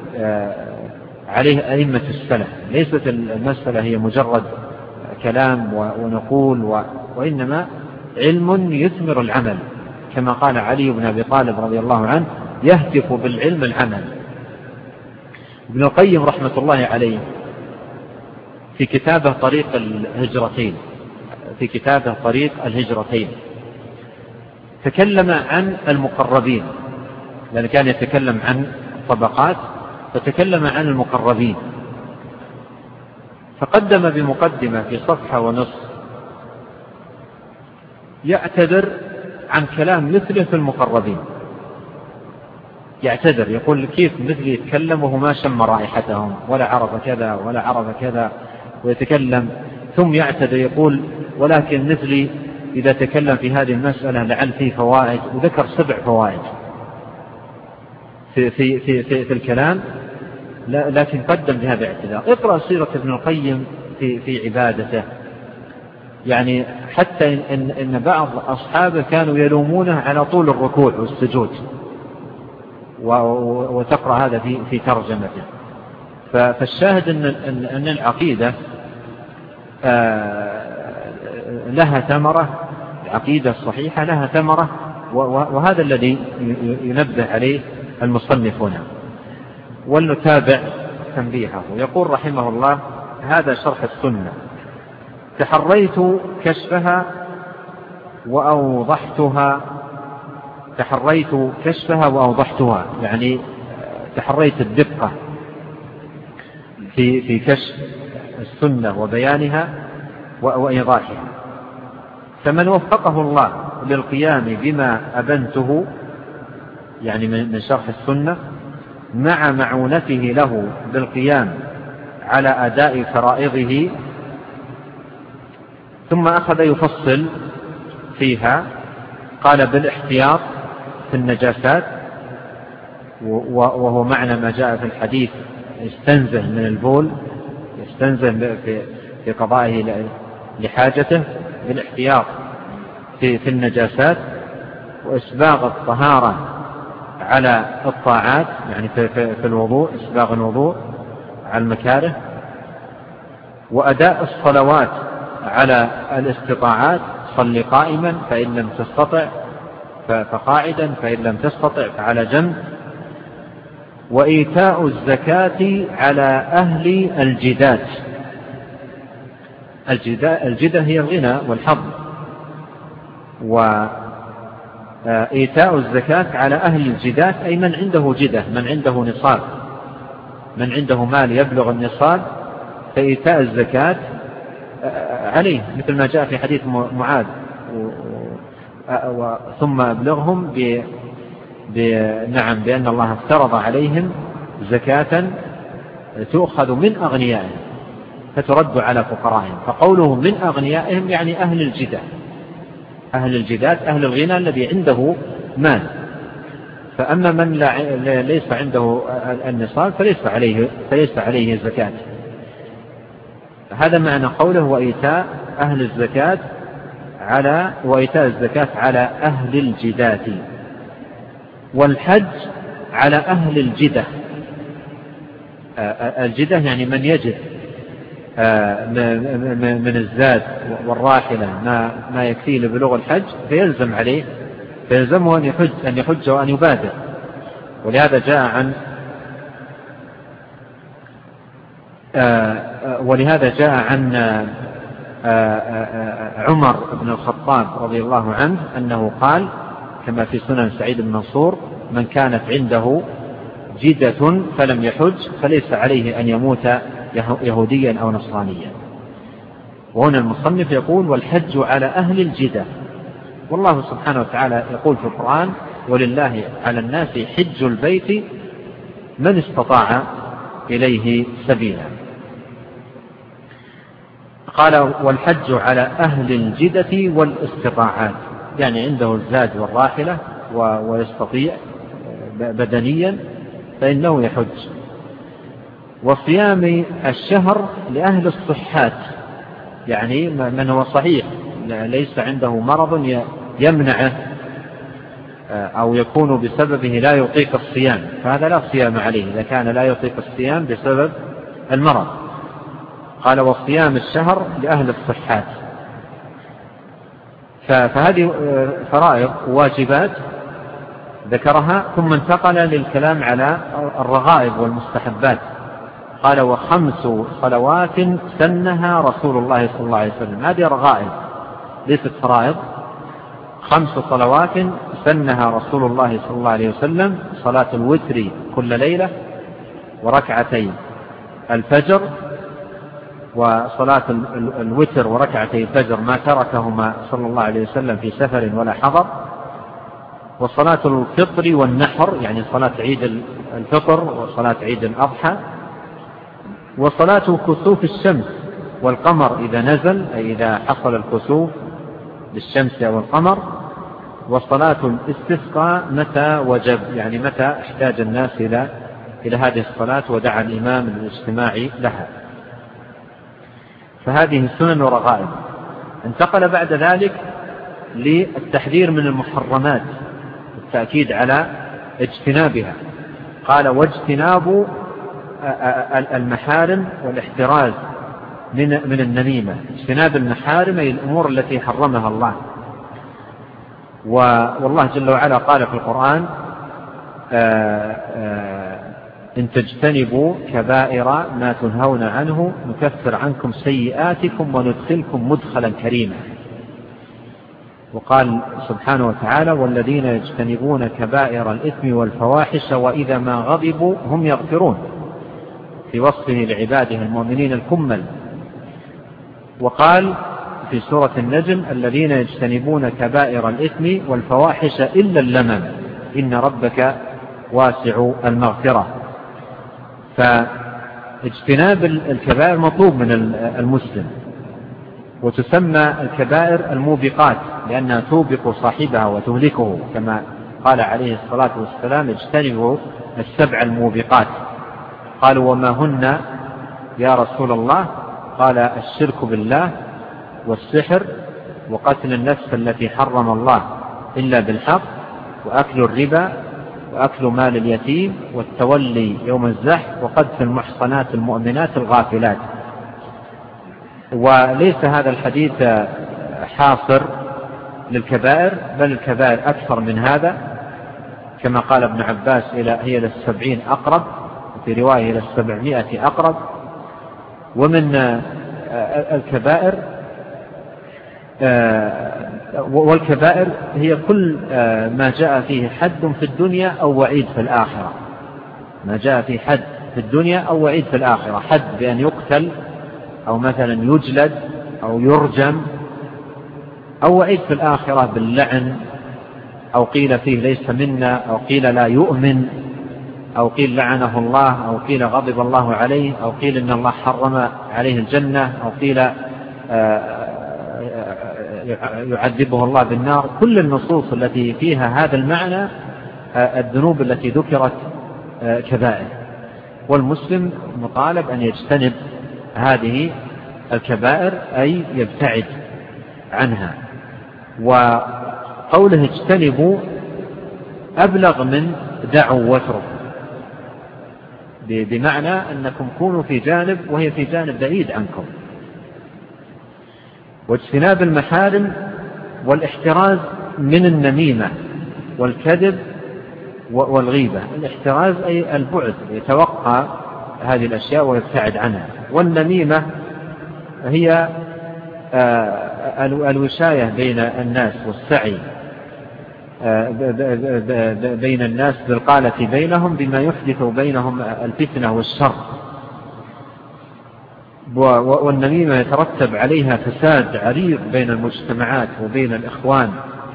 عليه أئمة السلف. ليست المسألة هي مجرد كلام ونقول، وإنما علم يثمر العمل، كما قال علي بن أبي طالب رضي الله عنه: يهتف بالعلم العمل. ابن القيم رحمة الله عليه في كتابه طريق الهجرتين تكلم عن المقربين، لأنه كان يتكلم عن طبقات، فتكلم عن المقربين، فقدم بمقدمة في صفحة ونصف يعتذر عن كلام مثله في المقربين. يعتذر، يقول: كيف مثلي يتكلم وهو ما شم رائحتهم ولا عرف كذا ولا عرف كذا، ويتكلم ثم يعتذر يقول: ولكن مثلي إذا تكلم في هذه المسألة لعل فيه فوائد، وذكر 7 فوائد في الكلام، لكن قدم بهذا الاعتذار. اقرأ سيرة ابن القيم في عبادته، يعني حتى إن بعض أصحابه كانوا يلومونه على طول الركوع والسجود، وتقرأ هذا في ترجمته. فالشاهد أن العقيدة لها ثمرة، العقيدة الصحيحة لها ثمرة، وهذا الذي ينبه عليه المصنف هنا. ولنتابع تنبيهه. يقول رحمه الله: هذا شرح السنة. تحريت كشفها وأوضحتها، يعني تحريت الدقة في كشف السنة وبيانها وإيضاحها. فمن وفقه الله للقيام بما أبنته، يعني من شرح السنة، مع معونته له بالقيام على أداء فرائضه، ثم أخذ يفصل فيها. قال: بالاحتياط في النجاسات، وهو معنى ما جاء في الحديث: يستنزه من البول، يستنزه في قضائه لحاجته، بالاحتياط في النجاسات، وإسباغ الطهارة على الطاعات، يعني في الوضوء، إسباغ الوضوء على المكاره، وأداء الصلوات على الاستطاعات: صل قائما فإن لم تستطع فقاعدا، فإن لم تستطع فعلى جنب، وإيتاء الزكاة على أهل الجدات. الجدة هي الغنى والحظ، وإيتاء الزكاة على أهل الجدات أي من عنده جدة، من عنده نصاب، من عنده مال يبلغ النصاب، فإيتاء الزكاة عليه، مثل ما جاء في حديث معاذ: ثم أبلغهم نعم بأن الله افترض عليهم زكاة تؤخذ من أغنيائهم فترد على فقرائهم، فقوله من أغنيائهم يعني أهل الجدة، أهل الجدات، أهل الغنى الذي عنده مال. فأما من ليس عنده النصاب فليس عليه زكاة. هذا معنى قوله وإيتاء الزكاة على أهل الجدات، والحج على أهل الجدة. الجدة يعني من يجد من الزاد والراحلة ما يكفيه لبلوغ الحج، فيلزمه أن يحج وأن يبادر. ولهذا جاء عن عمر بن الخطاب رضي الله عنه أنه قال كما في سنن سعيد بن منصور: من كانت عنده جدة فلم يحج فليس عليه أن يموت يهوديا أو نصرانيا. وهنا المصنف يقول: والحج على أهل الجدة. والله سبحانه وتعالى يقول في القرآن: ولله على الناس حج البيت من استطاع إليه سبيلا. قال: والحج على أهل الجدة والاستطاعات، يعني عنده الزاد والراحلة ويستطيع بدنيا فإنه يحج. وصيام الشهر لأهل الصحات، يعني من هو صحيح ليس عنده مرض يمنعه أو يكون بسببه لا يطيق الصيام، فهذا لا صيام عليه إذا كان لا يطيق الصيام بسبب المرض. قال: وصيام الشهر لأهل الصحات. فهذه فرائض واجبات ذكرها، ثم انتقل للكلام على الرغائب والمستحبات. قال: وخمس صلوات سنها رسول الله صلى الله عليه وسلم. هذه رغائب ليست فرائض. 5 صلوات سنها رسول الله صلى الله عليه وسلم: صلاة الوتر كل ليلة، وركعتي الفجر، وصلاة الوتر وركعتي الفجر ما تركهما صلى الله عليه وسلم في سفر ولا حضر، وصلاة الفطر والنحر، يعني صلاة عيد الفطر وصلاة عيد الأضحى، وصلاة كسوف الشمس والقمر إذا نزل، أي إذا حصل الكسوف للشمس أو القمر، وصلاة الاستسقاء متى وجب، يعني متى احتاج الناس إلى هذه الصلاة ودعا الإمام للاجتماع لها. فهذه سنن ورغائب. انتقل بعد ذلك للتحذير من المحرمات، التأكيد على اجتنابها. قال: واجتناب المحارم والاحتراز من النميمة. اجتناب المحارم أي الأمور التي حرمها الله. والله جل وعلا قال في القرآن: إن تجتنبوا كبائر ما تنهون عنه نكفر عنكم سيئاتكم وندخلكم مدخلا كريما. وقال سبحانه وتعالى: والذين يجتنبون كبائر الإثم والفواحش وإذا ما غضبوا هم يغفرون، في وصفه لعباده المؤمنين الكمل. وقال في سورة النجم: الذين يجتنبون كبائر الإثم والفواحش إلا اللمم إن ربك واسع المغفرة. فاجتناب الكبائر مطلوب من المسلم، وتسمى الكبائر الموبقات لأنها توبق صاحبها وتهلكه، كما قال عليه الصلاة والسلام: اجتنبوا 7 الموبقات. قالوا: وما هن يا رسول الله؟ قال: الشرك بالله، والسحر، وقتل النفس التي حرم الله إلا بالحق، وأكل الربا، وأكل مال اليتيم، والتولي يوم الزحف، وقذف المحصنات المؤمنات الغافلات. وليس هذا الحديث حاصر للكبائر، بل الكبائر أكثر من هذا، كما قال ابن عباس: هي إلى 70 أقرب، وفي رواية إلى 700 أقرب. ومن الكبائر والكبائر هي كل ما جاء فيه حد في الدنيا أو وعيد في الآخرة. ما جاء فيه حد في الدنيا أو وعيد في الآخرة، حد بأن يقتل أو مثلا يجلد أو يرجم، أو وعيد في الآخرة باللعن أو قيل فيه ليس منا، أو قيل لا يؤمن، أو قيل لعنه الله، أو قيل غضب الله عليه، أو قيل إن الله حرم عليه الجنة، أو قيل يعذبه الله بالنار. كل النصوص التي فيها هذا المعنى الذنوب التي ذكرت كبائر، والمسلم مطالب أن يجتنب هذه الكبائر، أي يبتعد عنها. وقوله اجتنبوا أبلغ من دعوا واتركوا، بمعنى أنكم كونوا في جانب وهي في جانب بعيد عنكم. واجتناب المحارم والاحتراز من النميمة والكذب والغيبة. الاحتراز أي البعد، يتوقع هذه الأشياء ويبتعد عنها. والنميمة هي الوشاية بين الناس والسعي بين الناس بالقالة بينهم بما يحدث بينهم الفتنة والشر. والنميمة يترتب عليها فساد عريض بين المجتمعات وبين الإخوان.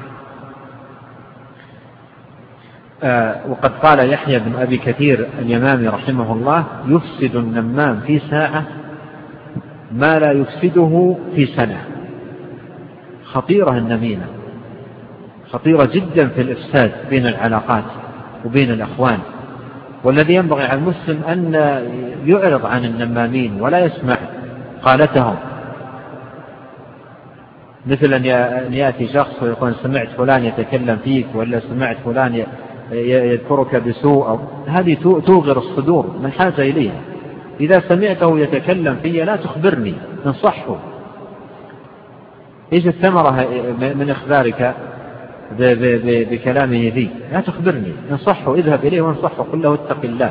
وقد قال يحيى بن أبي كثير اليمامي رحمه الله: يفسد النمام في ساعة ما لا يفسده في سنة. خطيرة النميمة، خطيرة جدا في الإفساد بين العلاقات وبين الأخوان. والذي ينبغي على المسلم أن يعرض عن النمامين ولا يسمع قالتهم، مثل أن يأتي شخص ويقول سمعت فلان يتكلم فيك، ولا سمعت فلان يذكرك بسوء. هذه توغر الصدور، من حاجة إليها. إذا سمعته يتكلم في لا تخبرني، انصحه. إيش الثمرة من إخبارك بكلامه فيه؟ لا تخبرني، انصحه، اذهب إليه وانصحه، قل له اتق الله.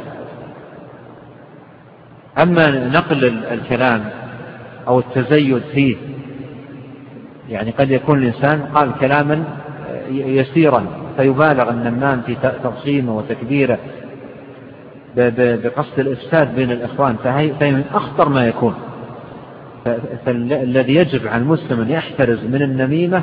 أما نقل الكلام أو التزيد فيه، يعني قد يكون الإنسان قال كلاما يسيرا فيبالغ النمام في تضخيمه وتكبيره بقصد الإفساد بين الإخوان، فهي من أخطر ما يكون. فالذي يجب على المسلم أن يحترز من النميمة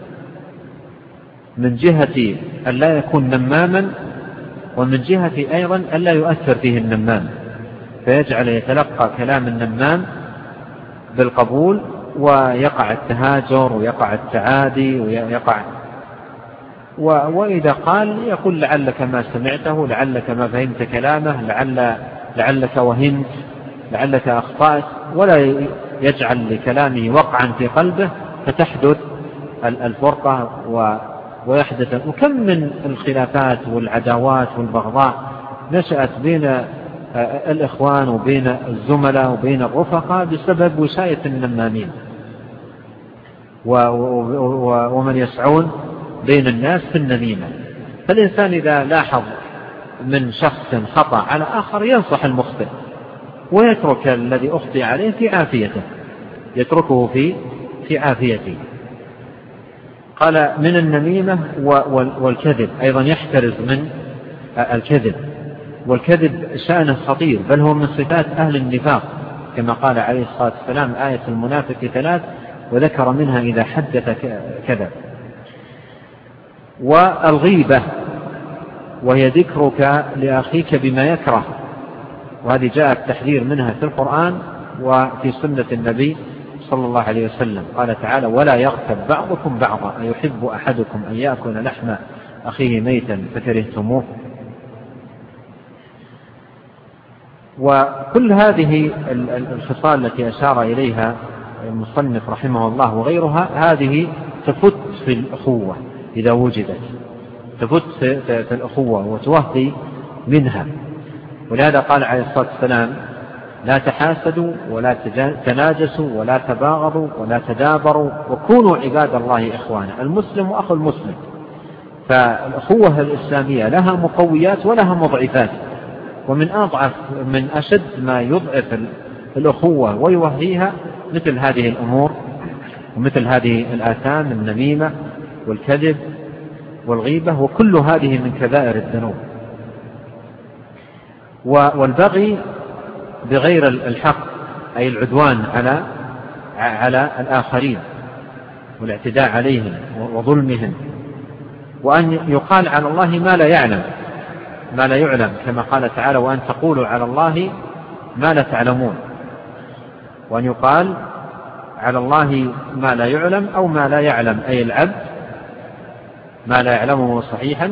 من جهة أن لا يكون نماما، ومن جهة أيضا أن لا يؤثر فيه النمام، فيجعل يتلقى كلام النمام بالقبول، ويقع التهاجر ويقع التعادي ويقع. وإذا قال يقول لعلك ما سمعته، لعلك ما فهمت كلامه، لعلك وهمت، لعلك أخطأت، ولا يجعل لكلامه وقعا في قلبه فتحدث الفرقة ويحدث. وكم من الخلافات والعداوات والبغضاء نشأت بين الإخوان وبين الزملاء وبين الرفقاء بسبب وشاية النمامين ومن يسعون بين الناس في النميمة. فالإنسان إذا لاحظ من شخص خطأ على آخر ينصح المخطئ، ويترك الذي أخطئ عليه في عافيته، يتركه في عافيته. قال من النميمة والكذب، أيضا يحترز من الكذب. والكذب شأنه خطير، بل هو من صفات أهل النفاق، كما قال عليه الصلاة والسلام: آية المنافق 3، وذكر منها إذا حدث كذب. والغيبة وهي ذكرك لأخيك بما يكره، وهذه جاء التحذير منها في القرآن وفي سنة النبي صلى الله عليه وسلم. قال تعالى: ولا يغتب بعضكم بعضا أيحب أحدكم أن يأكل لحم أخيه ميتا فكرهتموه. وكل هذه الخصال التي أشار إليها المصنف رحمه الله وغيرها، هذه تفت في الأخوة إذا وجدت، تفت في الأخوة وتوهي منها. ولهذا قال عليه الصلاة والسلام: لا تحاسدوا ولا تناجسوا ولا تباغضوا ولا تدابروا وكونوا عباد الله إخوانا. المسلم وأخو المسلم. فالأخوة الإسلامية لها مقويات ولها مضعفات، من أشد ما يضعف الأخوة ويوهيها مثل هذه الأمور ومثل هذه الآثام: النميمة والكذب والغيبة، وكل هذه من كبائر الذنوب. والبغي بغير الحق، أي العدوان على الآخرين والاعتداء عليهم وظلمهم وأن يقال على الله ما لا يعلم كما قال تعالى وأن تقولوا على الله ما لا تعلمون، وأن يقال على الله ما لا يعلم أو ما لا يعلم، أي العبد ما لا يعلمه صحيحا.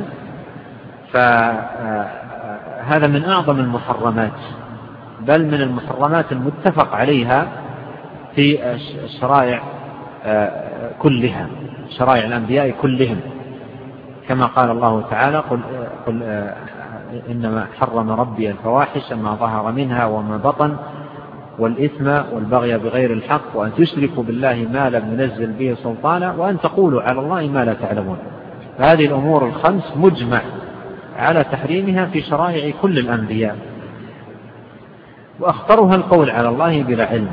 فهذا من أعظم المحرمات، بل من المحرمات المتفق عليها في الشرائع كلها، شرائع الأنبياء كلهم، كما قال الله تعالى قل إنما حرم ربي الفواحش ما ظهر منها وما بطن والإثم والبغي بغير الحق وأن تشركوا بالله ما لم ينزل به سلطانا وأن تقولوا على الله ما لا تعلمون. فهذه الأمور الخمس مجمع على تحريمها في شرائع كل الأنبياء، وأخطرها القول على الله بلا علم.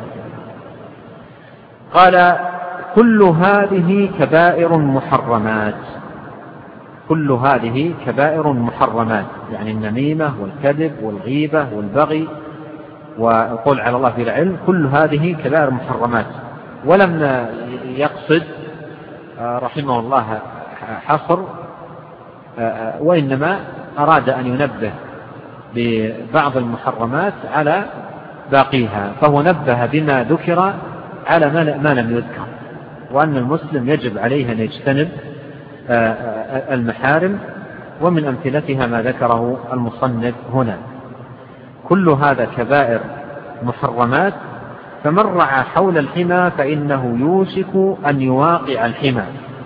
قال كل هذه كبائر محرمات، كل هذه كبائر محرمات، يعني النميمة والكذب والغيبة والبغي والقول على الله بلا علم، كل هذه كبائر محرمات. ولم يقصد رحمه الله حصر، وإنما أراد أن ينبه ببعض المحرمات على باقيها، فهو نبه بما ذكر على ما لم يذكر، وأن المسلم يجب عليه أن يجتنب المحارم، ومن أمثلتها ما ذكره المصنف هنا. كل هذا كبائر محرمات، فمن رعى حول الحمى فإنه يوشك أن يواقع الحمى.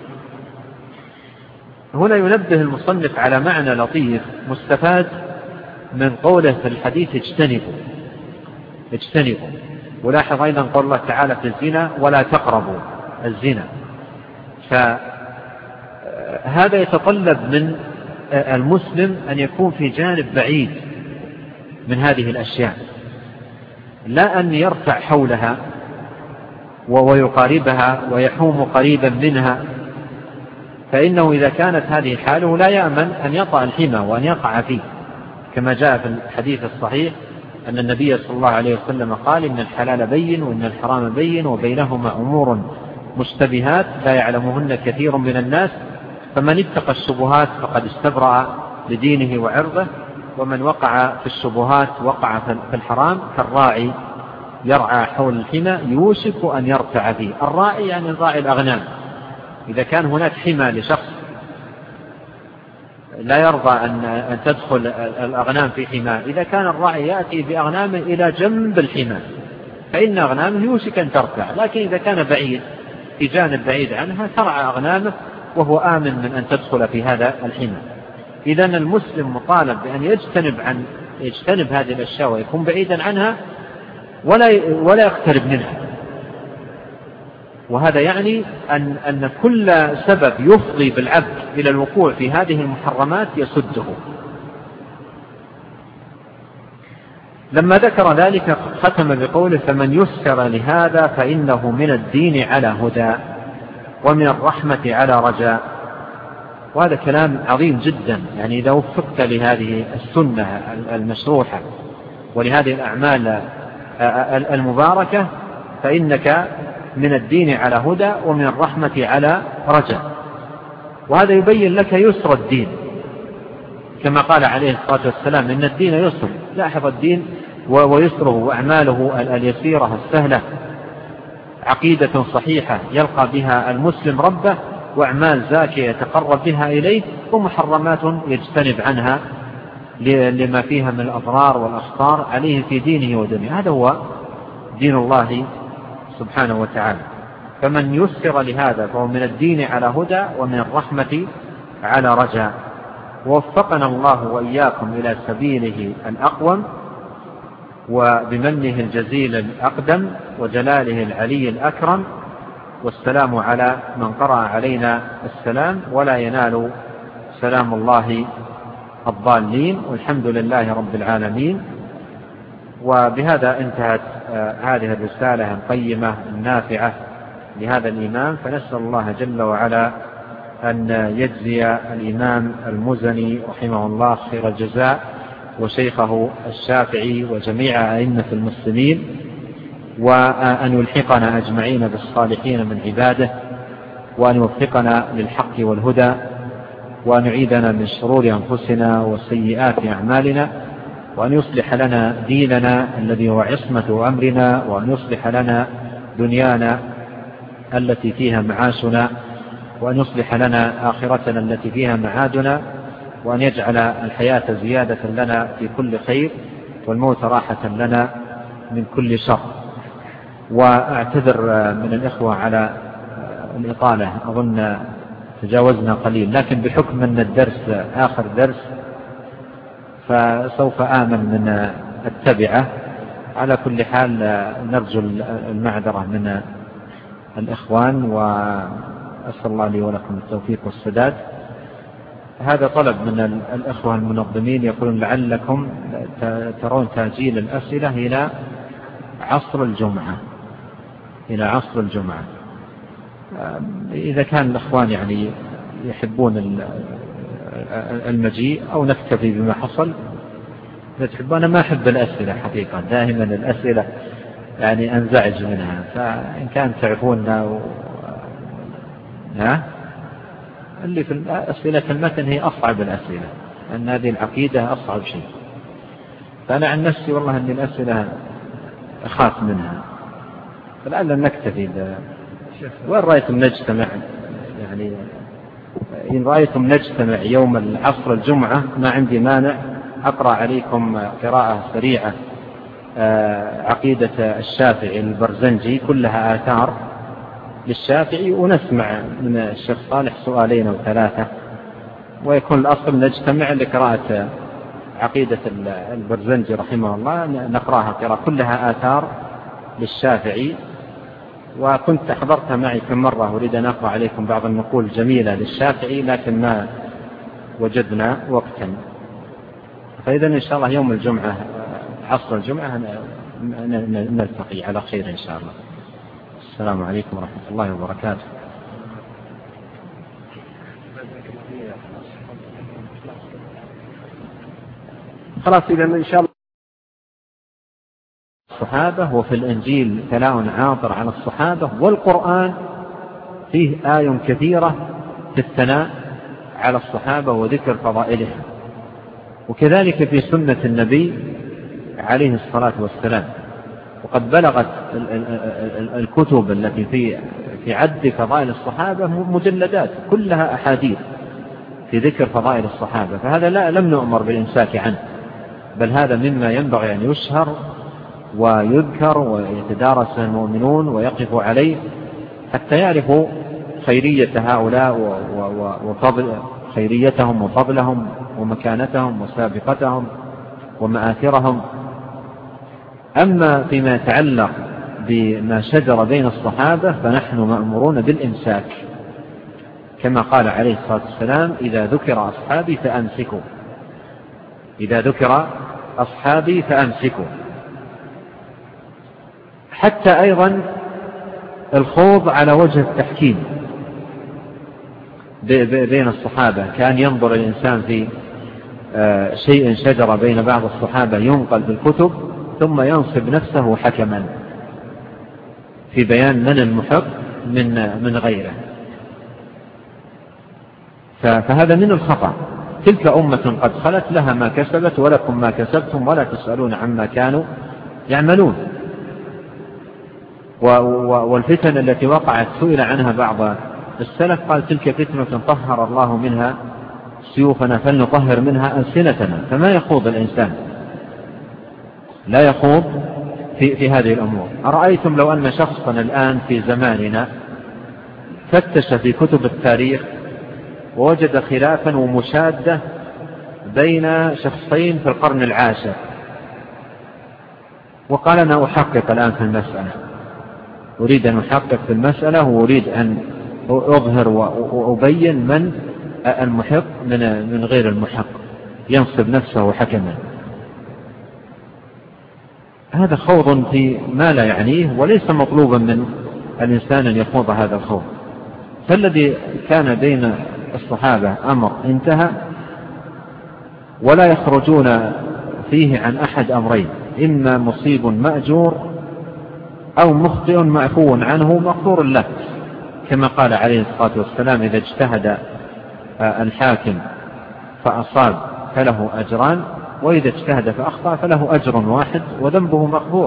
هنا ينبه المصنف على معنى لطيف مستفاد من قوله في الحديث اجتنبوا. ولاحظ أيضا قول الله تعالى في الزنا ولا تقربوا الزنا. فهذا يتطلب من المسلم أن يكون في جانب بعيد من هذه الأشياء، لا أن يرفع حولها ويقاربها ويحوم قريبا منها، فإنه إذا كانت هذه حاله لا يأمن أن يطأ الحمى وأن يقع فيه، كما جاء في الحديث الصحيح أن النبي صلى الله عليه وسلم قال إن الحلال بين وإن الحرام بين وبينهما أمور مشتبهات لا يعلمهن كثير من الناس، فمن اتقى الشبهات فقد استبرأ لدينه وعرضه، ومن وقع في الشبهات وقع في الحرام، كالراعي يرعى حول الحمى يوشك أن يرتع فيه. الراعي يعني راعي الأغنام. إذا كان هناك حمى لشخص لا يرضى أن تدخل الأغنام في حماه، إذا كان الراعي يأتي بأغنامه إلى جنب الحمى فإن أغنامه يوشك أن ترتع، لكن إذا كان بعيد في جانب بعيد عنها ترعى أغنامه وهو آمن من أن تدخل في هذا الحمى. إذن المسلم مطالب بأن يجتنب هذه الأشياء ويكون بعيدا عنها ولا يقترب منها. وهذا يعني أن كل سبب يفضي بالعبد إلى الوقوع في هذه المحرمات يسده. لما ذكر ذلك ختم بقوله فمن يسر لهذا فإنه من الدين على هدى ومن الرحمة على رجاء. وهذا كلام عظيم جدا، يعني إذا وفقت لهذه السنة المشروحة ولهذه الأعمال المباركة فإنك من الدين على هدى ومن الرحمة على رجاء. وهذا يبين لك يسر الدين، كما قال عليه الصلاة والسلام إن الدين يسر. لاحظ الدين ويسره وأعماله اليسيرة السهلة، عقيدة صحيحة يلقى بها المسلم ربه، وأعمال زاكية يتقرب بها إليه، ومحرمات يجتنب عنها لما فيها من الأضرار والأخطار عليه في دينه ودنياه. هذا هو دين الله سبحانه وتعالى. فمن يسر لهذا فهو من الدين على هدى ومن الرحمة على رجاء. ووفقنا الله وإياكم إلى سبيله الأقوم وبمنه الجزيل الأقدم وجلاله العلي الأكرم. والسلام على من قرأ علينا السلام، ولا ينال سلام الله الضالين، والحمد لله رب العالمين. وبهذا انتهت هذه الرسالة القيمة النافعة لهذا الإمام، فنسأل الله جل وعلا أن يجزي الإمام المزني رحمه الله خير الجزاء، وشيخه الشافعي وجميع أئمة المسلمين، وأن يلحقنا أجمعين بالصالحين من عباده، وأن يوفقنا للحق والهدى، وأن يعيدنا من شرور أنفسنا وسيئات أعمالنا، وأن يصلح لنا ديننا الذي هو عصمة أمرنا، وأن يصلح لنا دنيانا التي فيها معاشنا، وأن يصلح لنا آخرتنا التي فيها معادنا، وأن يجعل الحياة زيادة لنا في كل خير والموت راحة لنا من كل شر. وأعتذر من الإخوة على الإطالة، أظن تجاوزنا قليل، لكن بحكم أن الدرس آخر درس فسوف آمن من التبعة. على كل حال نرجو المعذرة من الإخوان، وأسأل الله لي ولكم التوفيق والسداد. هذا طلب من الإخوة المنظمين، يقولون لعلكم ترون تأجيل الأسئلة إلى عصر الجمعة، إلى عصر الجمعة. إذا كان الإخوان يعني يحبون المجيء أو نكتفي بما حصل. أنا ما أحب الأسئلة حقيقة، دائما الأسئلة يعني أنزعج منها، فإن كان تعرفوننا اللي في أسئلة المتن هي أصعب الأسئلة، أن هذه العقيدة أصعب شيء. فأنا عن نفسي والله أن الأسئلة أخاف منها، فلعل نكتفي. وإن رأيتم نجتمع، يعني إن رأيتم نجتمع يوم العصر الجمعة ما عندي مانع أقرأ عليكم قراءة سريعة عقيدة الشافعي البرزنجي، كلها آثار للشافعي، ونسمع من الشيخ صالح سؤالين أو ثلاثة، ويكون الأصل نجتمع لقراءة عقيدة البرزنجي رحمه الله، نقرأها قراءة كلها آثار للشافعي. وكنت حضرتها معي كم مرة، أريد أن أقرأ عليكم بعض النقول جميلة للشافعي، لكن ما وجدنا وقتا. فإذا إن شاء الله يوم الجمعة عصر الجمعة نلتقي على خير إن شاء الله. السلام عليكم ورحمة الله وبركاته. خلاص إذا إن شاء الله الصحابة، وفي الإنجيل ثناء عاطر على الصحابة، والقرآن فيه آي كثيرة في الثناء على الصحابة وذكر فضائلهم، وكذلك في سنة النبي عليه الصلاة والسلام. وقد بلغت الكتب التي في عد فضائل الصحابة مجلدات كلها أحاديث في ذكر فضائل الصحابة، فهذا لم نؤمر بالإمساك عنه، بل هذا مما ينبغي أن يشهر ويذكر ويتدارس المؤمنون ويقف عليه حتى يعرفوا خيرية هؤلاء وفضل خيريتهم وفضلهم ومكانتهم وسابقتهم ومآثرهم. أما فيما يتعلق بما شجر بين الصحابة فنحن مأمورون بالإمساك، كما قال عليه الصلاة والسلام: إذا ذكر أصحابي فأمسكوا، إذا ذكر أصحابي فأمسكوا. حتى أيضا الخوض على وجه التحكيم بين الصحابة، كان ينظر الإنسان في شيء شجر بين بعض الصحابة ينقل بالكتب ثم ينصب نفسه حكما في بيان من المحق من غيره، فهذا من الخطأ. تلك أمة قد خلت، لها ما كسبت ولكم ما كسبتم ولا تسألون عما كانوا يعملون. والفتن التي وقعت سئل عنها بعض السلف قال: تلك فتنة طهر الله منها سيوفنا فلنطهر منها ألسنتنا. فما يخوض الإنسان، لا يخوض في هذه الأمور. أرأيتم لو أن شخصا الآن في زماننا فتش في كتب التاريخ ووجد خلافا ومشادة بين شخصين في القرن العاشر، وقال: أنا أحقق الآن في المسألة، أريد أن أحقق في المسألة وأريد أن أظهر وأبين من المحق من غير المحق، ينصب نفسه حكما. هذا خوض في ما لا يعنيه، وليس مطلوبا من الإنسان أن يخوض هذا الخوض. فالذي كان بين الصحابة أمر انتهى، ولا يخرجون فيه عن أحد أمرين: إما مصيب مأجور أو مخطئ معفو عنه مغفور له، كما قال عليه الصلاة والسلام: إذا اجتهد الحاكم فأصاب فله أجران، وإذا اجتهد فأخطأ فله أجر واحد وذنبه مغفور.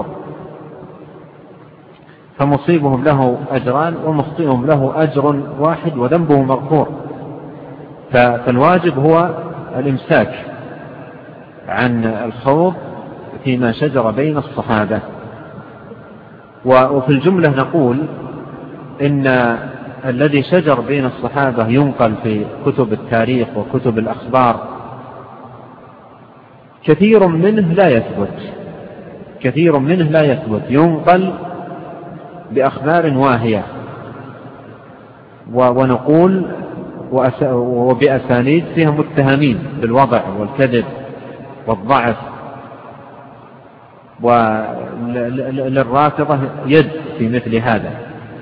فمصيبهم له أجران ومخطئهم له أجر واحد وذنبه مغفور. فالواجب هو الإمساك عن الخوض فيما شجر بين الصحابة. وفي الجملة نقول إن الذي شجر بين الصحابة ينقل في كتب التاريخ وكتب الأخبار، كثير منه لا يثبت، ينقل بأخبار واهية ونقول وبأسانيد فيها متهمين بالوضع والكذب والضعف، وللرافضة يد في مثل هذا.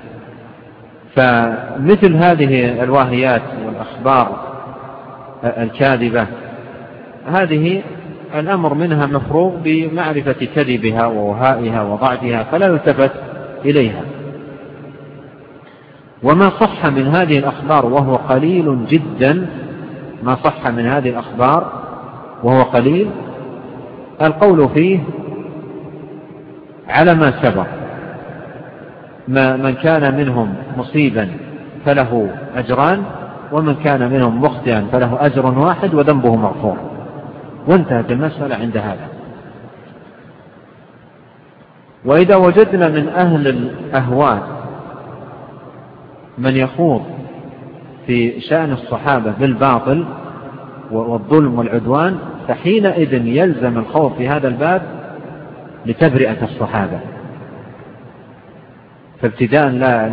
فمثل هذه الواهيات والأخبار الكاذبة هذه الأمر منها مفروغ بمعرفة كذبها ووهائها وضعفها، فلا يلتفت إليها. وما صح من هذه الأخبار وهو قليل جدا، ما صح من هذه الأخبار وهو قليل، القول فيه على ما سبق. من كان منهم مصيبا فله أجران، ومن كان منهم مخطئا فله أجر واحد وذنبه مغفور، وانتهت المسألة عند هذا. وإذا وجدنا من أهل الأهواء من يخوض في شأن الصحابة بالباطل والظلم والعدوان، فحينئذ يلزم الخوض في هذا الباب لتبرئة الصحابة. فابتداء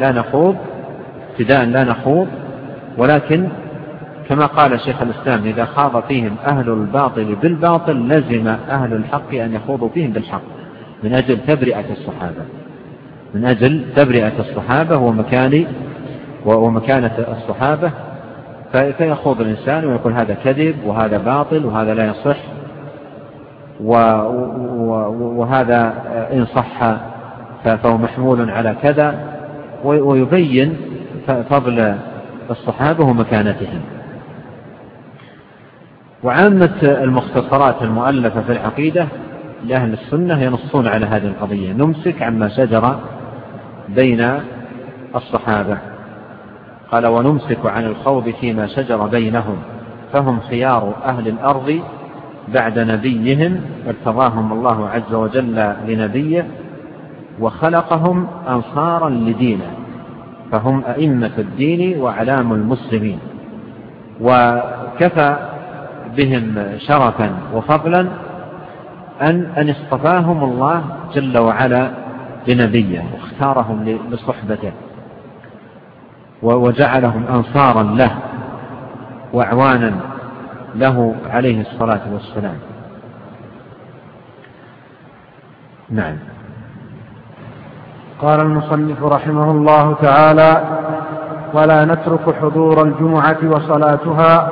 لا نخوض، ولكن كما قال شيخ الإسلام إذا خاض فيهم أهل الباطل بالباطل لزم أهل الحق أن يخوضوا فيهم بالحق، من أجل تبرئة الصحابة ومكانة الصحابة. فيخوض الإنسان ويقول هذا كذب وهذا باطل وهذا لا يصح، وهذا إن صح فهو محمول على كذا، ويبين فضل الصحابة ومكانتهم. وعامة المختصرات المؤلفة في العقيدة لأهل السنة ينصون على هذه القضية، نمسك عما شجر بين الصحابة. قال ونمسك عن الخوض فيما شجر بينهم فهم خيار أهل الأرض بعد نبيهم، ارتضاهم الله عز وجل لنبيه وخلقهم أنصارا لدينه، فهم أئمة الدين وعلام المسلمين، وكفى بهم شرفا وفضلا أن اصطفاهم الله جل وعلا لنبيه واختارهم لصحبته وجعلهم أنصارا له وأعوانا له عليه الصلاة والسلام. نعم. قال المصنف رحمه الله تعالى: ولا نترك حضور الجمعة وصلاتها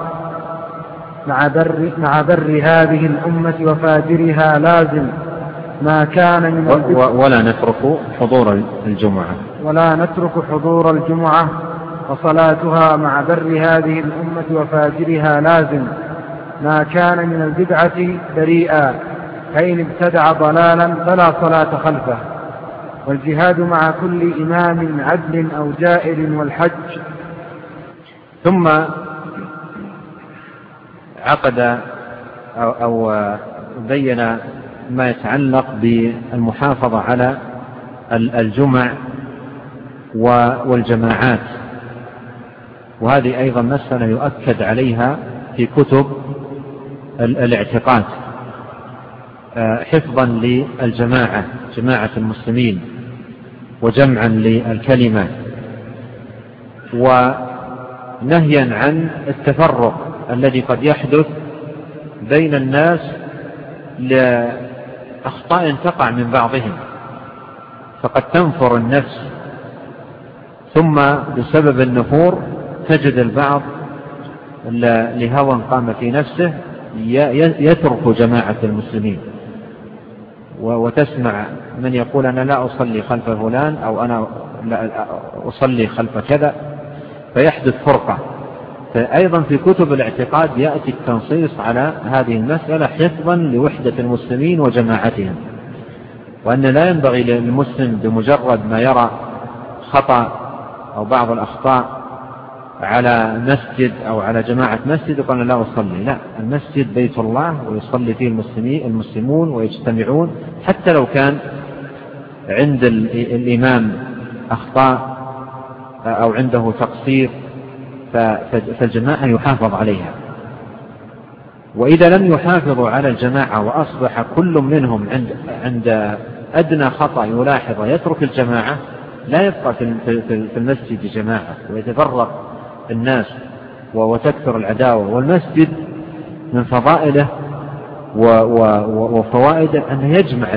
مع بر هذه الأمة وفاجرها لازم ما كان من ولا نترك حضور الجمعة وصلاتها مع بر هذه الأمة وفاجرها لازم ما كان من البدعة بريئا، فإن ابتدع ضلالا فلا صلاة خلفه، والجهاد مع كل إمام عدل أو جائر والحج. ثم عقد أو بين ما يتعلق بالمحافظة على الجمع والجماعات، وهذه أيضا مسألة يؤكد عليها في كتب الاعتقاد، حفظا للجماعة، جماعة المسلمين، وجمعا للكلمة، ونهيا عن التفرق الذي قد يحدث بين الناس لأخطاء تقع من بعضهم، فقد تنفر النفس، ثم بسبب النفور تجد البعض لهوى قام في نفسه يترك جماعة المسلمين، وتسمع من يقول أنا لا أصلي خلف فلان، أو أنا لا أصلي خلف كذا، فيحدث فرقة فأيضا في كتب الاعتقاد يأتي التنصيص على هذه المسألة حفظا لوحدة المسلمين وجماعتهم، وأن لا ينبغي للمسلم بمجرد ما يرى خطأ أو بعض الأخطاء على مسجد أو على جماعة مسجد يقول لا أصلي. لا، المسجد بيت الله ويصلي فيه المسلمون ويجتمعون، حتى لو كان عند الإمام أخطاء أو عنده تقصير فالجماعة يحافظ عليها. وإذا لم يحافظوا على الجماعة وأصبح كل منهم عند أدنى خطأ يلاحظ يترك الجماعة، لا يبقى في المسجد جماعة ويتفرق الناس وتكثر العداوة. والمسجد من فضائله وفوائده أنه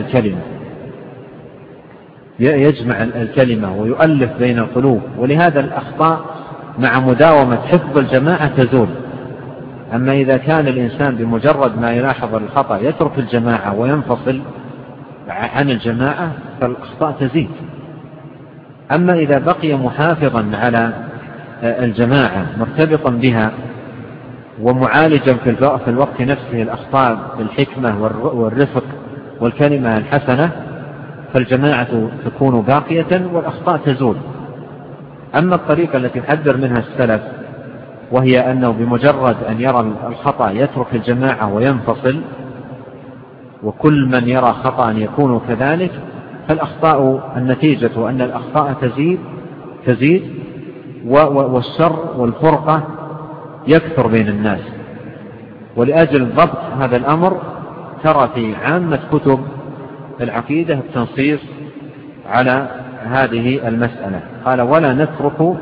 يجمع الكلمة ويؤلف بين القلوب، ولهذا الأخطاء مع مداومة حفظ الجماعة تزول. أما إذا كان الإنسان بمجرد ما يلاحظ الخطأ يترك الجماعة وينفصل عن الجماعة فالأخطاء تزيد. أما إذا بقي محافظا على الجماعة مرتبطا بها ومعالجا في الوقت نفسه الأخطاء بالحكمة والرفق والكلمة الحسنة، فالجماعة تكون باقية والأخطاء تزول. أما الطريقة التي يحذر منها السلف، وهي أنه بمجرد أن يرى الخطأ يترك الجماعة وينفصل، وكل من يرى خطأ يكون كذلك، فالأخطاء النتيجة أن الأخطاء تزيد والشر والفرقة يكثر بين الناس. ولأجل ضبط هذا الأمر ترى في عامة كتب العقيدة التنصيص على هذه المسألة. قال ولا نترك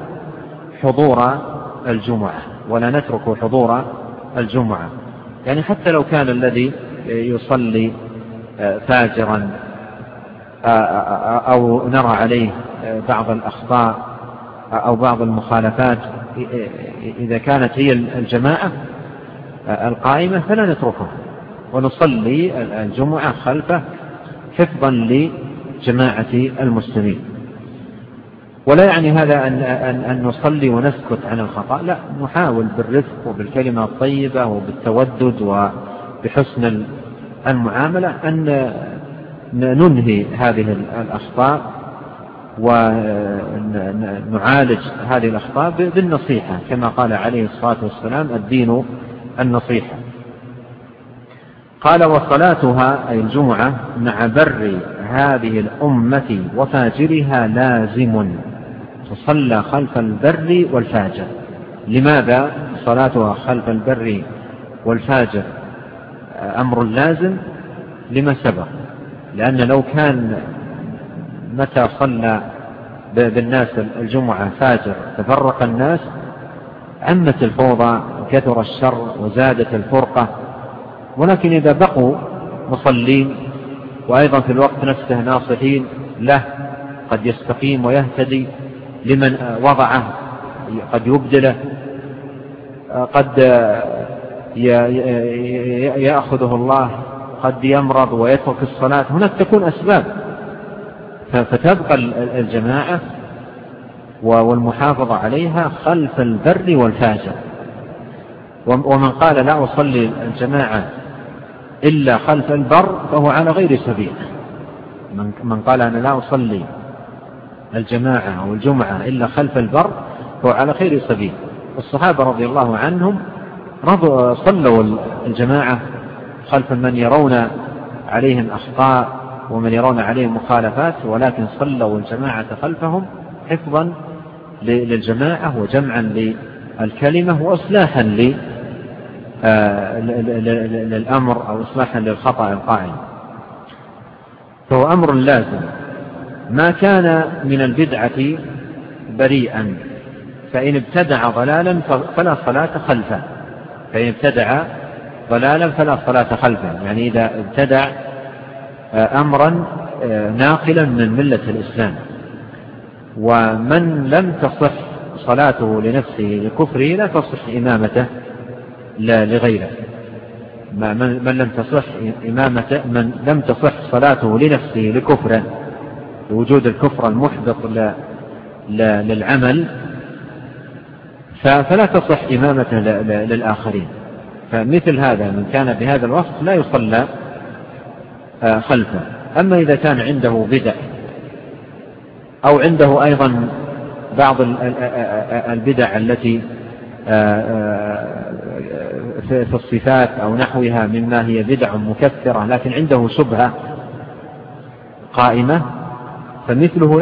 حضور الجمعة، يعني حتى لو كان الذي يصلي فاجرا أو نرى عليه بعض الأخطاء أو بعض المخالفات، إذا كانت هي الجماعة القائمة فلا نتركه ونصلي الجمعة خلفه حفظا لجماعة المسلمين. ولا يعني هذا أن نصلي ونسكت عن الخطأ، لا، نحاول بالرفق وبالكلمة الطيبة وبالتودد وبحسن المعاملة أن ننهي هذه الأخطاء ونعالج هذه الأخطاء بالنصيحة، كما قال عليه الصلاة والسلام الدين النصيحة. قال وصلاتها أي الجمعة مع بر هذه الأمة وفاجرها لازم، تصلى خلف البر والفاجر. لماذا صلاتها خلف البر والفاجر أمر لازم؟ لما سبق، لأن لو كان متى صلى بالناس الجمعة فاجر تفرق الناس عمت الفوضى وكثر الشر وزادت الفرقة. ولكن إذا بقوا مصلين وأيضا في الوقت نفسه ناصحين له قد يستقيم ويهتدي، لمن وضعه قد يبدله، قد يأخذه الله، قد يمرض ويترك الصلاة، هناك تكون أسباب، فتبقى الجماعة والمحافظة عليها خلف البر والفاجر. ومن قال لا أصلي الجماعة إلا خلف البر فهو على غير سبيل. من قال أنا لا أصلي الجماعة أو الجمعة إلا خلف البر فهو على غير سبيل. الصحابة رضي الله عنهم صلوا الجماعة خلف من يرون عليهم أخطاء ومن يرون عليهم مخالفات، ولكن صلوا الجماعة خلفهم حفظا للجماعة وجمعا للكلمة وإصلاحا للأمر أو إصلاحا للخطأ القائم. فهو أمر لازم. ما كان من البدعة بريئا، فإن ابتدع ضلالا فلا صلاة خلفه. يعني إذا ابتدع أمرا ناقلا من ملة الإسلام، ومن لم تصح صلاته لنفسه لكفره لا تصح إمامته لغيره. من لم تصح صلاته لنفسه لكفره، لوجود الكفر المحبط للعمل، فلا تصح إمامته للآخرين. فمثل هذا من كان بهذا الوصف لا يصلى خلفه. أما إذا كان عنده بدع أو عنده أيضا بعض البدع التي في الصفات أو نحوها مما هي بدع مكفرة، لكن عنده شبهة قائمة، فمثله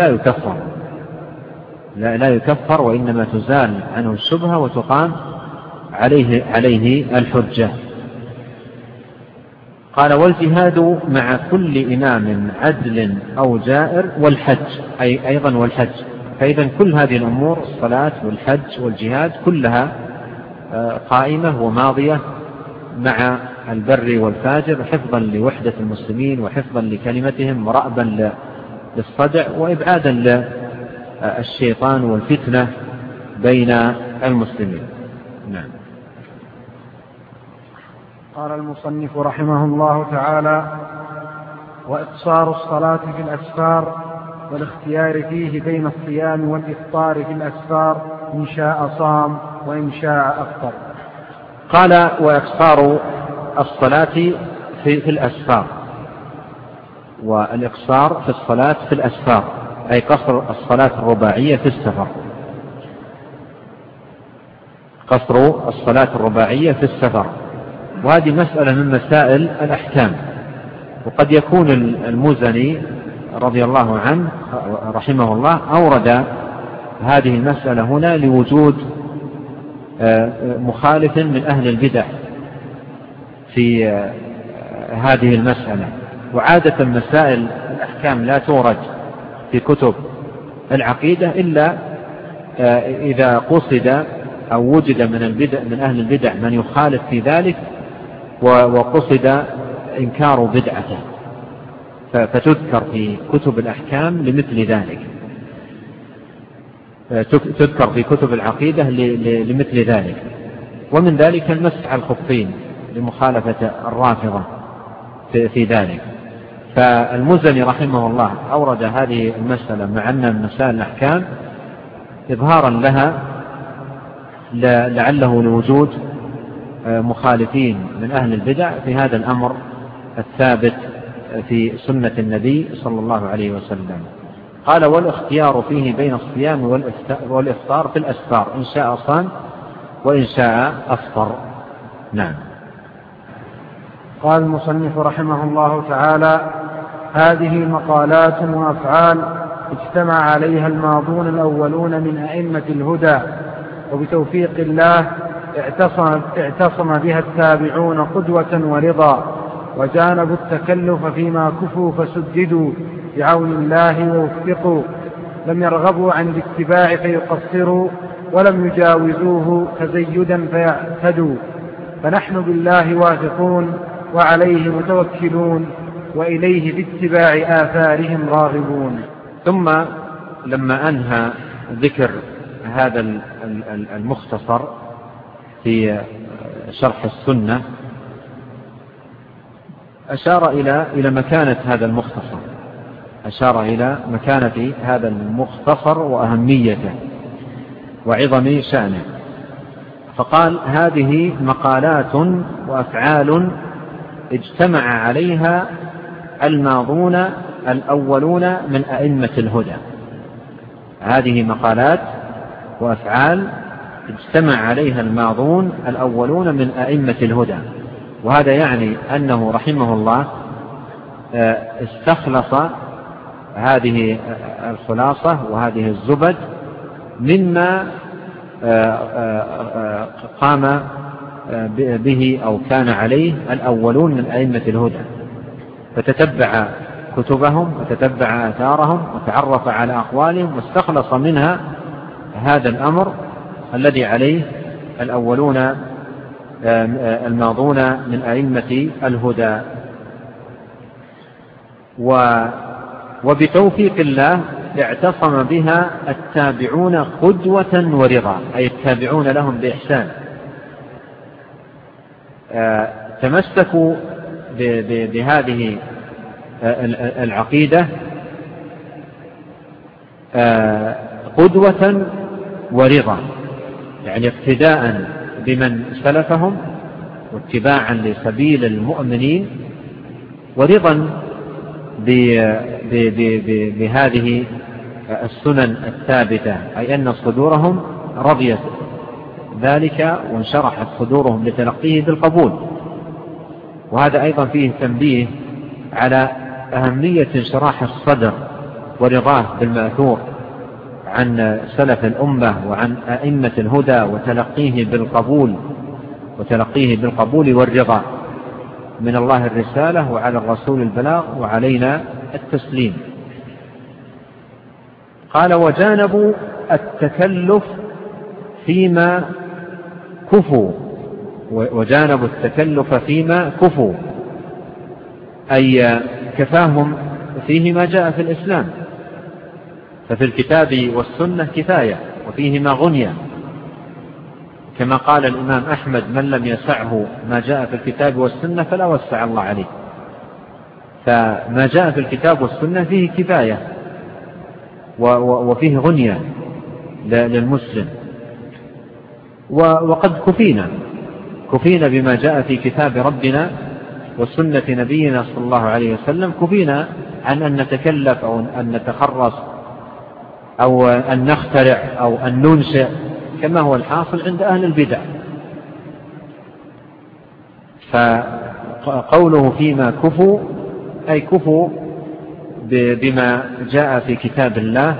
لا يكفر، وإنما تزال عنه الشبهة وتقام عليه الحجة. قال: والجهاد مع كل إمام عدل أو جائر والحج، أي أيضا والحج. فإذا كل هذه الأمور، الصلاة والحج والجهاد، كلها قائمة وماضية مع البر والفاجر، حفظا لوحدة المسلمين وحفظا لكلمتهم ورأبا للصدع وإبعادا للشيطان والفتنة بين المسلمين. نعم. قال المصنف رحمه الله تعالى: وإقصار الصلاة في الأسفار والاختيار فيه بين الصيام والإفطار في الأسفار، إن شاء صام وإن شاء أفطر. قال: وإقصار الصلاة في الأسفار. والإقصار في الصلاة في الأسفار أي قصر الصلاة الرباعية في السفر. قصر الصلاة الرباعية في السفر، وهذه مسألة من مسائل الأحكام. وقد يكون المزني رضي الله عنه رحمه الله أورد هذه المسألة هنا لوجود مخالف من أهل البدع في هذه المسألة. وعادة مسائل الأحكام لا تورد في كتب العقيدة إلا إذا قصد أو وجد من أهل البدع من يخالف في ذلك وقصد إنكار بدعته، فتذكر في كتب الأحكام لمثل ذلك، تذكر في كتب العقيدة لمثل ذلك. ومن ذلك المسح على الخفين لمخالفة الرافضة في ذلك. فالمزني رحمه الله أورد هذه المسألة مع أن من مسائل الأحكام إظهارا لها لعله لوجود مخالفين من أهل البدع في هذا الأمر الثابت في سنة النبي صلى الله عليه وسلم. قال: والاختيار فيه بين الصيام والإفطار في الأسفار، إن شاء صام وإن شاء أفطر. نعم. قال المصنف رحمه الله تعالى: هذه مقالات وأفعال اجتمع عليها الماضون الأولون من أئمة الهدى، وبتوفيق الله اعتصم بها التابعون قدوة ورضا، وجانبوا التكلف فيما كفوا فسددوا بعون الله ووفقوا. لم يرغبوا عن الاتباع فيقصروا، ولم يجاوزوه تزيدا فيعتدوا. فنحن بالله واثقون وعليه متوكلون، وإليه باتباع آثارهم راغبون. ثم لما أنهى ذكر هذا المختصر في شرح السنة أشار إلى مكانة هذا المختصر، أشار إلى مكانة هذا المختصر وأهميته وعظم شأنه، فقال: هذه مقالات وأفعال اجتمع عليها الماضون الأولون من أئمة الهدى. هذه مقالات وأفعال اجتمع عليها الماضون الأولون من أئمة الهدى. وهذا يعني أنه رحمه الله استخلص هذه الخلاصة وهذه الزبد مما قام به أو كان عليه الأولون من أئمة الهدى، فتتبع كتبهم وتتبع آثارهم وتعرف على أقوالهم واستخلص منها هذا الأمر الذي عليه الأولون الماضون من أئمة الهدى. وبتوفيق الله اعتصم بها التابعون قدوة ورضا، أي التابعون لهم بإحسان، تمسكوا بهذه العقيدة قدوة ورضا، يعني اقتداء بمن سلفهم واتباعا لسبيل المؤمنين، ورضا بهذه السنن الثابتة، أي أن صدورهم رضيت ذلك وانشرحت صدورهم لتلقيه بالقبول. وهذا أيضا فيه تنبيه على أهمية انشراح الصدر ورضاه بالمأثور عن سلف الأمة وعن أئمة الهدى، وتلقيه بالقبول والرضا من الله الرسالة، وعلى الرسول البلاغ، وعلينا التسليم. قال: وجانبوا التكلف فيما كفوا. وجانبوا التكلف فيما كفوا، أي كفاهم فيه ما جاء في الإسلام، ففي الكتاب والسنة كفاية وفيهما غنية، كما قال الإمام أحمد: من لم يسعه ما جاء في الكتاب والسنة فلا وسع الله عليه. فما جاء في الكتاب والسنة فيه كفاية وفيه غنية للمسلم. وقد كفينا بما جاء في كتاب ربنا وسنة نبينا صلى الله عليه وسلم. كفينا عن أن نتكلف أو أن نتخرص أو أن نخترع أو أن ننشئ كما هو الحاصل عند أهل البدع. فقوله فيما كفوا أي كفوا بما جاء في كتاب الله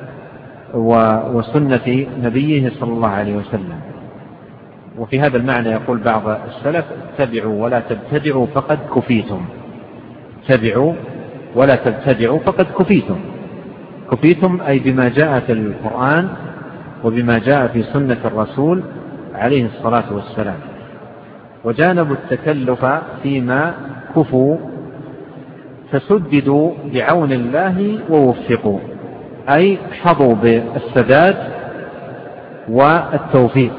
وسنة نبيه صلى الله عليه وسلم. وفي هذا المعنى يقول بعض السلف: اتبعوا ولا تبتدعوا فقد كفيتم. اتبعوا ولا تبتدعوا فقد كفيتم. كفيتم أي بما جاء في القرآن وبما جاء في سنة الرسول عليه الصلاة والسلام. وجانبوا التكلف فيما كفوا فسددوا بعون الله ووفقوا، أي حظوا بالسداد والتوفيق.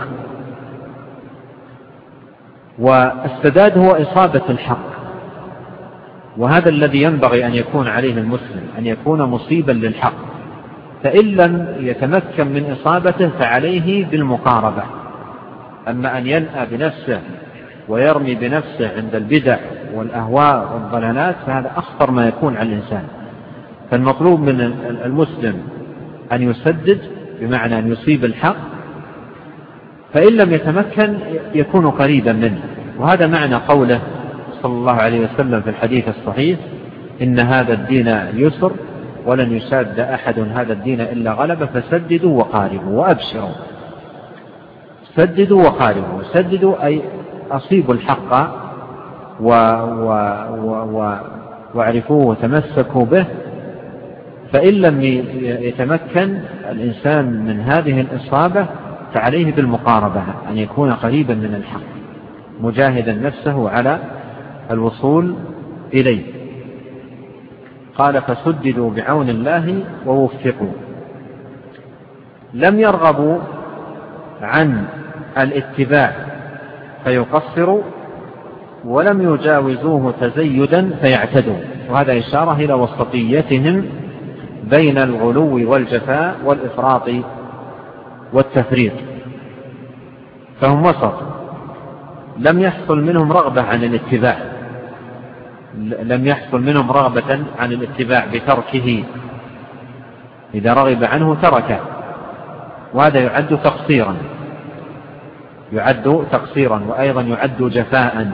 والسداد هو إصابة الحق، وهذا الذي ينبغي أن يكون عليه المسلم، أن يكون مصيبا للحق، فإن لم يتمكن من إصابته فعليه بالمقاربة. أما أن ينأى بنفسه ويرمي بنفسه عند البدع والأهواء والضلالات فهذا أخطر ما يكون على الإنسان. فالمطلوب من المسلم أن يسدد، بمعنى أن يصيب الحق، فإن لم يتمكن يكون قريبا منه. وهذا معنى قوله صلى الله عليه وسلم في الحديث الصحيح: إن هذا الدين يسر ولن يشاد أحد هذا الدين إلا غلبه فسددوا وقاربوا وأبشروا. سددوا وقاربوا. سددوا أي أصيبوا الحق واعرفوه وتمسكوا به. فإن لم يتمكن الإنسان من هذه الإصابة فعليه بالمقاربة، أن يكون قريبا من الحق مجاهدا نفسه على الوصول إليه. قال: فسددوا بعون الله ووفقوا. لم يرغبوا عن الاتباع فيقصروا، ولم يجاوزوه تزيدا فيعتدوا. وهذا إشارة إلى وسطيتهم بين الغلو والجفاء والإفراط والتفريط، فهم وسط. لم يحصل منهم رغبة عن الاتباع، لم يحصل منهم رغبة عن الاتباع بتركه، إذا رغب عنه تركه، وهذا يعد تقصيرا وأيضا يعد جفاء.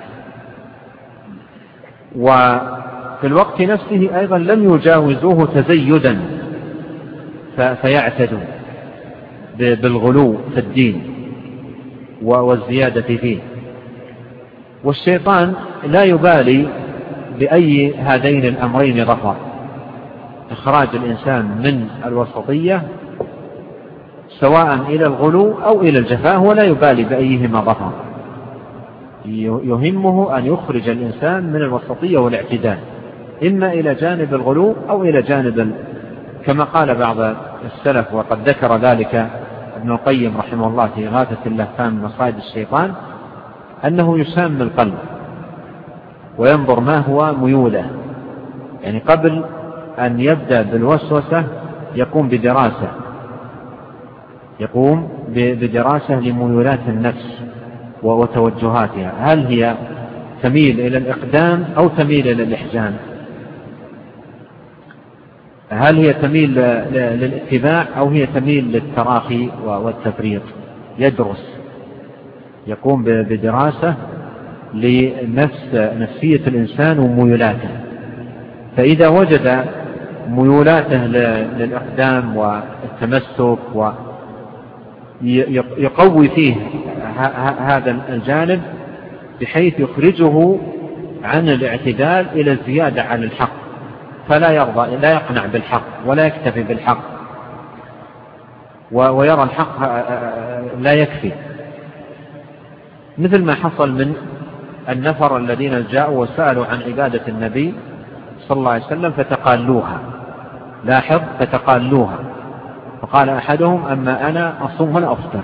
وفي الوقت نفسه أيضا لم يجاوزوه تزيدا فيعتدوا بالغلو في الدين والزيادة فيه. والشيطان لا يبالي بأي هذين الأمرين ظفر: إخراج الإنسان من الوسطية سواء إلى الغلو أو إلى الجفاء، ولا يبالي بأيهما ظفر. يهمه أن يخرج الإنسان من الوسطية والاعتدال، إما إلى جانب الغلو أو إلى جانب كما قال بعض السلف، وقد ذكر ذلك ابن القيم رحمه الله في إغاثة اللهفان من مصائد الشيطان، أنه يسام القلب وينظر ما هو ميوله. يعني قبل أن يبدأ بالوسوسة يقوم بدراسة يقوم بدراسة لميولات النفس وتوجهاتها، هل هي تميل إلى الإقدام أو تميل إلى الإحجام؟ هل هي تميل للاتباع أو هي تميل للتراخي والتفريط؟ يدرس، يقوم بدراسة لنفسية الإنسان وميولاته، فإذا وجد ميولاته للإقدام والتمسك ويقوي فيه هذا الجانب بحيث يخرجه عن الاعتدال إلى الزيادة على الحق، فلا يرضى، لا يقنع بالحق ولا يكتفي بالحق ويرى الحق لا يكفي، مثل ما حصل من النفر الذين جاءوا وسألوا عن عبادة النبي صلى الله عليه وسلم فتقالوها. لاحظ، فتقالوها، فقال أحدهم: أما أنا أصوم ولا أفطر،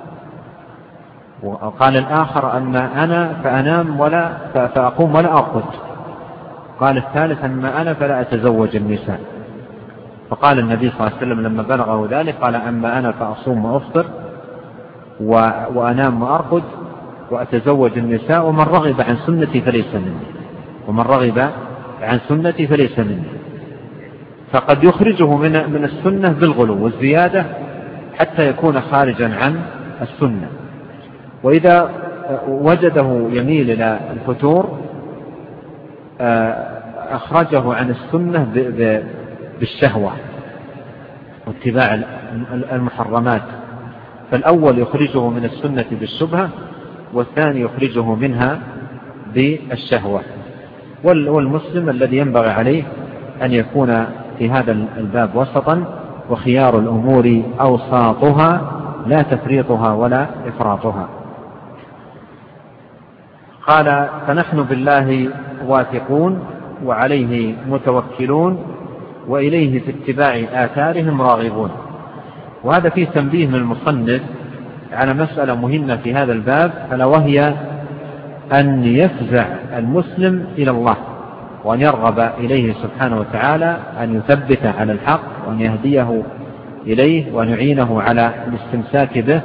وقال الآخر: أما أنا فأنام فأقوم ولا أرقد، قال الثالث: أما أنا فلا أتزوج النساء. فقال النبي صلى الله عليه وسلم لما بلغه ذلك قال: أما أنا فأصوم وأفطر وأنام وأرقد وأتزوج النساء، ومن رغب عن سنتي فليس مني، ومن رغب عن سنتي فليس مني. فقد يخرجه من السنة بالغلو والزيادة حتى يكون خارجا عن السنة، وإذا وجده يميل إلى الفتور أخرجه عن السنة بالشهوة واتباع المحرمات، فالأول يخرجه من السنة بالشبهة، والثاني يخرجه منها بالشهوة. والمسلم الذي ينبغي عليه أن يكون في هذا الباب وسطا، وخيار الأمور أوساطها لا تفريطها ولا إفراطها. قال: فنحن بالله واثقون وعليه متوكلون وإليه في اتباع آثارهم راغبون. وهذا فيه تنبيه من المصنف على مسألة مهمة في هذا الباب، ألا وهي أن يفزع المسلم إلى الله وأن يرغب إليه سبحانه وتعالى أن يثبت على الحق وأن يهديه إليه وأن يعينه على الاستمساك به،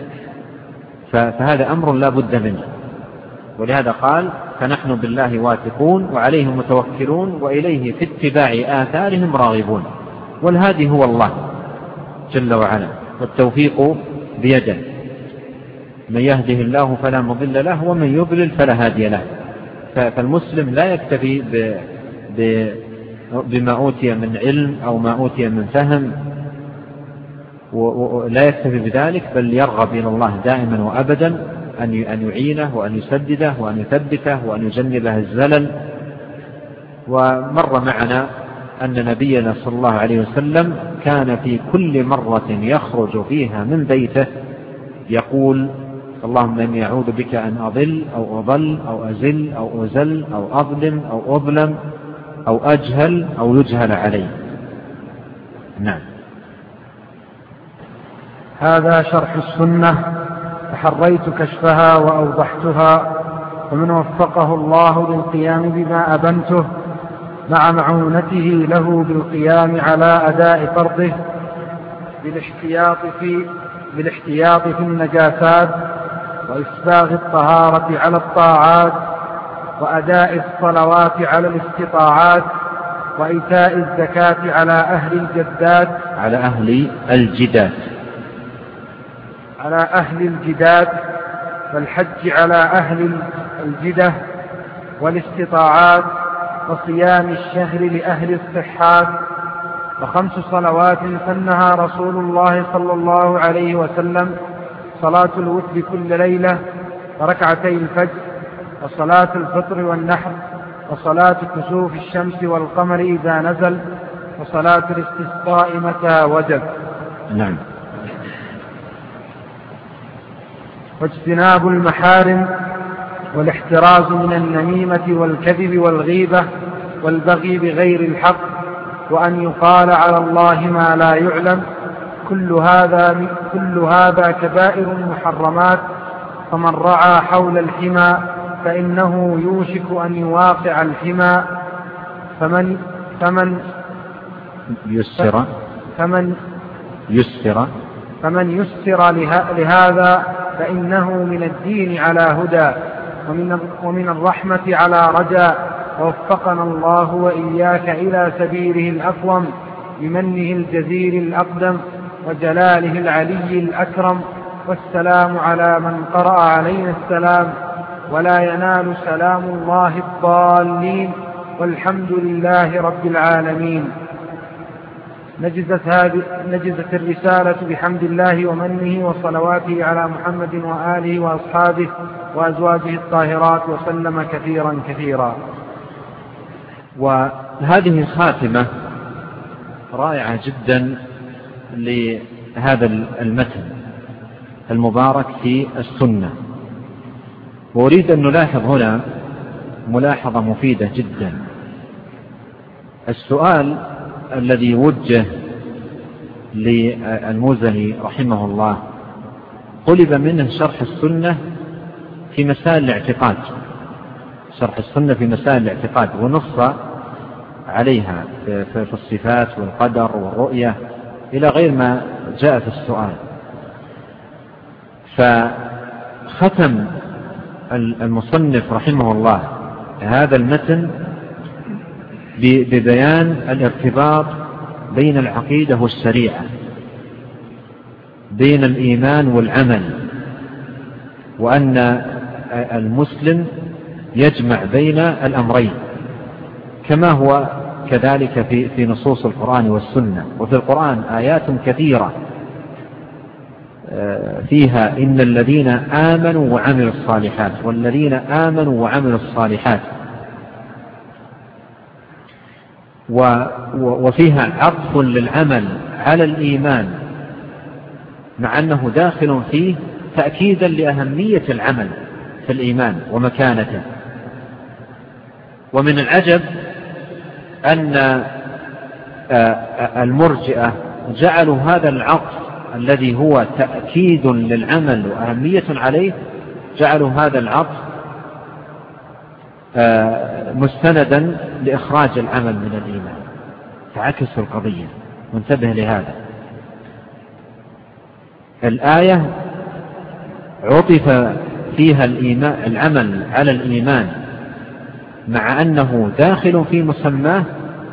فهذا أمر لا بد منه. ولهذا قال: فنحن بالله واثقون وعليه متوكلون وإليه في اتباع آثارهم راغبون. والهادي هو الله جل وعلا، والتوفيق بيده، من يهده الله فلا مضل له ومن يضلل فلا هادي له. فالمسلم لا يكتفي بما أوتي من علم أو ما أوتي من فهم، ولا يكتفي بذلك، بل يرغب إلى الله دائما وأبدا أن يعينه وأن يسدده وأن يثبته وأن يجنبه الزلل. ومر معنا أن نبينا صلى الله عليه وسلم كان في كل مرة يخرج فيها من بيته يقول: اللهم إني أعوذ بك أن أضل أو أضل أو أزل أو أزل أو أظلم أو أظلم أو أجهل أو يجهل علي. نعم. هذا شرح السنة، تحريت كشفها وأوضحتها، ومن وفقه الله للقيام بما أبنته مع معونته له بالقيام على أداء فرضه بالاحتياط في النجاسات، وإسباغ الطهارة على الطاعات، وأداء الصلوات على الاستطاعات، وإيتاء الزكاة على أهل الجداد، والحج على أهل الجدة والاستطاعات، وصيام الشهر لأهل الصحات، وخمس صلوات سنها رسول الله صلى الله عليه وسلم: صلاة الوتر كل ليلة، وركعتي الفجر، وصلاة الفطر والنحر، وصلاة كسوف الشمس والقمر إذا نزل، وصلاة الاستسقاء متى وجب. نعم. واجتناب المحارم، والاحتراز من النميمة والكذب والغيبة والبغي بغير الحق، وأن يقال على الله ما لا يعلم. كل هذا كبائر محرمات، فمن رعى حول الحمى فإنه يوشك أن يواقع الحمى، فمن فمن يسر لهذا فإنه من الدين على هدى ومن الرحمة على رجاء، ووفقنا الله وإياك إلى سبيله الأقوم بمنه الجزيل الأقدم وجلاله العلي الأكرم. والسلام على من قرأ علينا السلام، ولا ينال سلام الله الضالين، والحمد لله رب العالمين. نجزت الرسالة بحمد الله ومنه وصلواته على محمد وآله وأصحابه وأزواجه الطاهرات، وسلم كثيرا كثيرا. وهذه خاتمة رائعة جدا لهذا المتن المبارك في السنة. وأريد أن نلاحظ هنا ملاحظة مفيدة جدا. السؤال الذي وجه للموزني رحمه الله طلب منه شرح السنة في مسائل الاعتقاد، شرح السنة في مسائل الاعتقاد، ونص عليها في الصفات والقدر والرؤية إلى غير ما جاء في السؤال. فختم المصنف رحمه الله هذا المتن ببيان الارتباط بين العقيدة والشريعة، بين الإيمان والعمل، وأن المسلم يجمع بين الأمرين كما هو كذلك في نصوص القرآن والسنة. وفي القرآن آيات كثيرة فيها إن الذين آمنوا وعملوا الصالحات والذين آمنوا وعملوا الصالحات، وفيها عطف للعمل على الإيمان مع أنه داخل فيه تأكيدا لأهمية العمل في الإيمان ومكانته. ومن العجب أن المرجئة جعلوا هذا العطف الذي هو تأكيد للعمل وأهمية عليه، جعلوا هذا العطف مستندا لإخراج العمل من الإيمان، فعكسوا القضية. وانتبه لهذا. الآية عطف فيها العمل على الإيمان مع أنه داخل في مسماه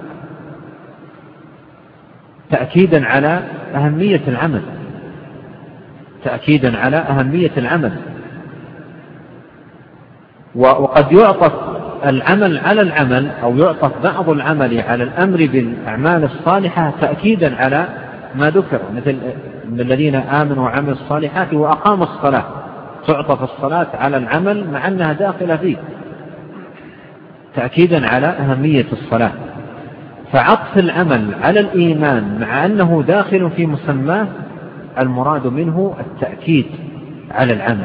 تأكيدا على أهمية العمل، تأكيدا على أهمية العمل. وقد يعطف العمل على العمل، أو يعطف بعض العمل على الأمر بالأعمال الصالحة تأكيدا على ما ذكر، مثل من الذين آمنوا وعملوا الصالحات وأقاموا الصلاة، تعطف الصلاة على العمل مع أنها داخلة فيه تأكيدا على أهمية الصلاة. فعطف العمل على الإيمان مع أنه داخل في مسماه المراد منه التأكيد على العمل.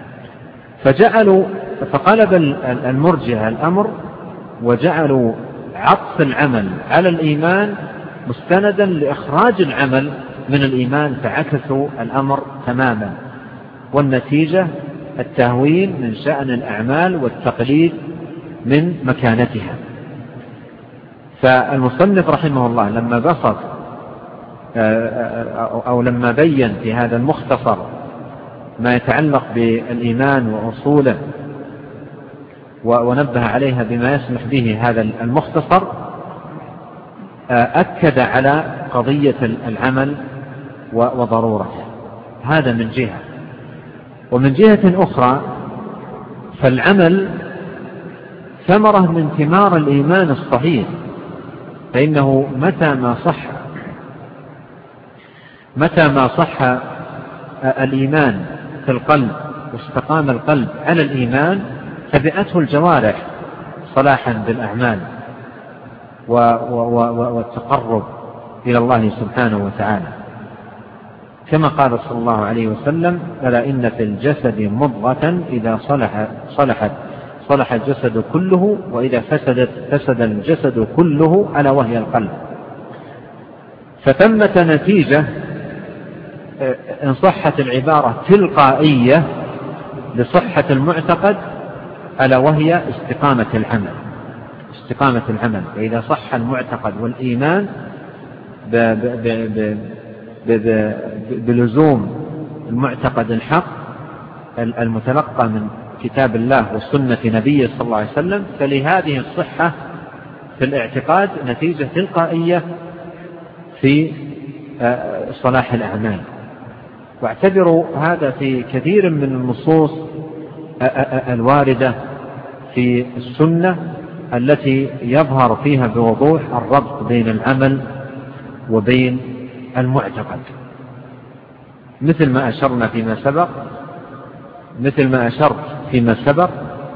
فقلب المرجئة الأمر وجعلوا عطف العمل على الإيمان مستندا لإخراج العمل من الإيمان، فعكسوا الأمر تماما. والنتيجة التهوين من شأن الأعمال والتقليد من مكانتها. فالمصنف رحمه الله لما بسط أو لما بين في هذا المختصر ما يتعلق بالإيمان وأصوله ونبه عليها بما يسمح به هذا المختصر، أكد على قضية العمل وضرورته. هذا من جهة. ومن جهة أخرى فالعمل ثمرة من ثمار الإيمان الصحيح، فإنه متى ما صح الإيمان في القلب واستقام القلب على الإيمان تبعته الجوارح صلاحا بالأعمال والتقرب إلى الله سبحانه وتعالى، كما قال صلى الله عليه وسلم: ألا إن في الجسد مضغة إذا صلح الجسد كله، وإذا فسد الجسد كله، ألا وهي القلب. فثمة نتيجة إن صحت العبارة تلقائية لصحة المعتقد، ألا وهي استقامة العمل. وإذا صح المعتقد والإيمان بلزوم المعتقد الحق المتلقى من كتاب الله وسنة نبيه صلى الله عليه وسلم، فلهذه الصحة في الاعتقاد نتيجة تلقائية في صلاح الأعمال. واعتبروا هذا في كثير من النصوص الواردة في السنة التي يظهر فيها بوضوح الربط بين العمل وبين المعتقد، مثل ما أشرنا فيما سبق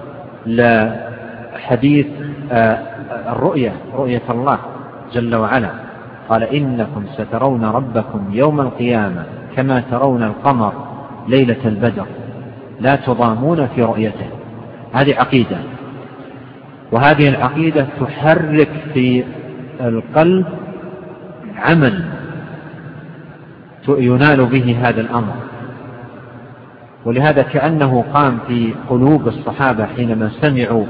لحديث رؤية الله جل وعلا، قال إنكم سترون ربكم يوم القيامة كما ترون القمر ليلة البدر لا تضامون في رؤيته. هذه عقيدة، وهذه العقيدة تحرك في القلب عمل ينال به هذا الأمر. ولهذا كأنه قام في قلوب الصحابة حينما سمعوا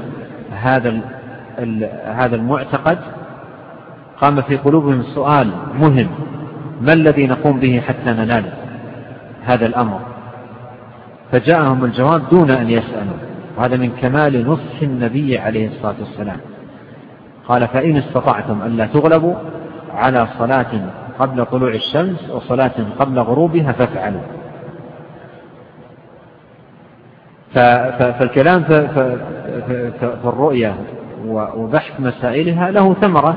هذا المعتقد، قام في قلوبهم سؤال مهم: ما الذي نقوم به حتى ننال هذا الأمر؟ فجاءهم الجواب دون أن يسألوا، وهذا من كمال نصح النبي عليه الصلاة والسلام. قال: فإن استطعتم أن لا تغلبوا على صلاة قبل طلوع الشمس وصلاة قبل غروبها فافعلوا. فالكلام في الرؤية وبحث مسائلها له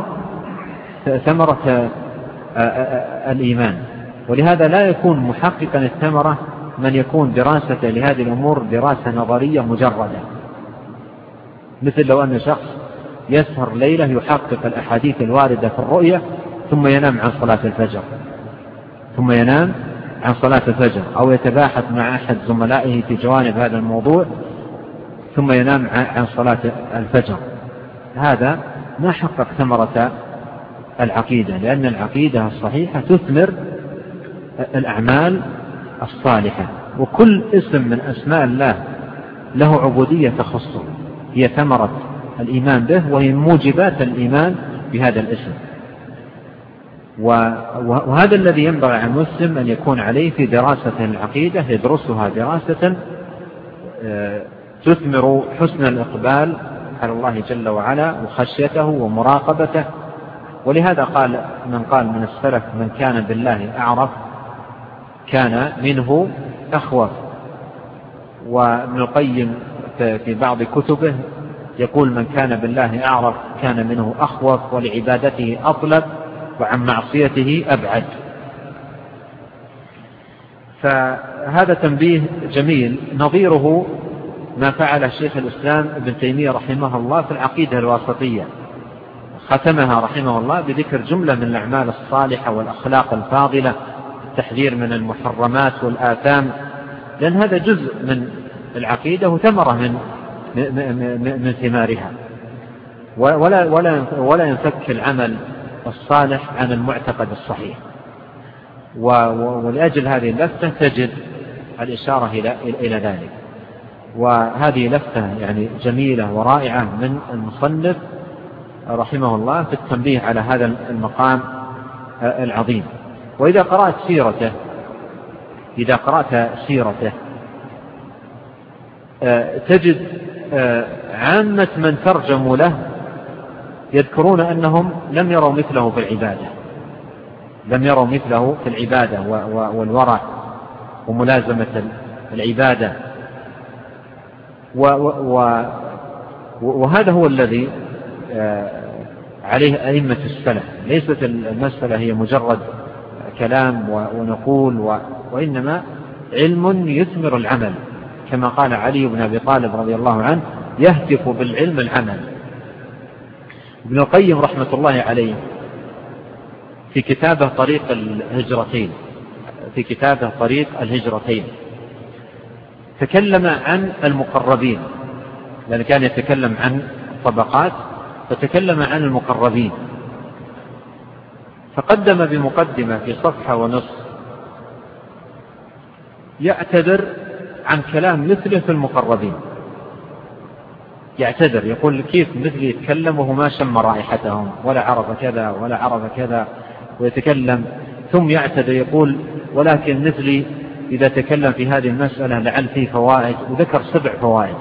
ثمرة الإيمان، ولهذا لا يكون محققا الثمرة من يكون دراسة لهذه الأمور دراسة نظرية مجردة، مثل لو أن شخص يسهر ليلة يحقق الأحاديث الواردة في الرؤية ثم ينام عن صلاة الفجر، أو يتباحث مع أحد زملائه في جوانب هذا الموضوع ثم ينام عن صلاة الفجر. هذا ما حقق ثمرة العقيدة، لأن العقيدة الصحيحة تثمر الأعمال الصالحة، وكل اسم من أسماء الله له عبودية تخصه، هي ثمرة الإيمان به وهي موجبات الإيمان بهذا الاسم. وهذا الذي ينبغي على المسلم أن يكون عليه في دراسة العقيدة، يدرسها دراسة تثمر حسن الإقبال على الله جل وعلا وخشيته ومراقبته. ولهذا قال من السلف: من كان بالله أعرف كان منه أخوف. وابن القيم في بعض كتبه يقول: من كان بالله أعرف كان منه أخوف، ولعبادته أطلب، وعن معصيته أبعد. فهذا تنبيه جميل، نظيره ما فعل شيخ الإسلام ابن تيمية رحمه الله في العقيدة الواسطية، ختمها رحمه الله بذكر جملة من الأعمال الصالحة والأخلاق الفاضلة، التحذير من المحرمات والآثام، لأن هذا جزء من العقيدة وثمرة من ثمارها. ولا ينفك العمل الصالح عن المعتقد الصحيح. ولأجل هذه اللفتة تجد الإشارة إلى ذلك. وهذه لفتة يعني جميلة ورائعة من المصنف رحمه الله في التنبيه على هذا المقام العظيم. وإذا قرأت سيرته تجد عامة من ترجموا له يذكرون أنهم لم يروا مثله في العبادة والورع وملازمة العبادة. وهذا هو الذي عليه أئمة السلف. ليست المسألة هي مجرد كلام ونقول، وإنما علم يثمر العمل، كما قال علي بن أبي طالب رضي الله عنه: يهتف بالعلم العمل. ابن القيم رحمة الله عليه في كتابه طريق الهجرتين تكلم عن المقربين، لأن كان يتكلم عن الطبقات، فتكلم عن المقربين، فقدم بمقدمة في صفحة ونصف يعتذر عن كلام مثله في المقربين. يعتذر، يقول: كيف مثلي يتكلم وهو ما شم رائحتهم ولا عرف كذا ولا عرف كذا، ويتكلم ثم يعتذر يقول: ولكن مثلي إذا تكلم في هذه المسألة لعل فيه فوائد، وذكر 7 فوائد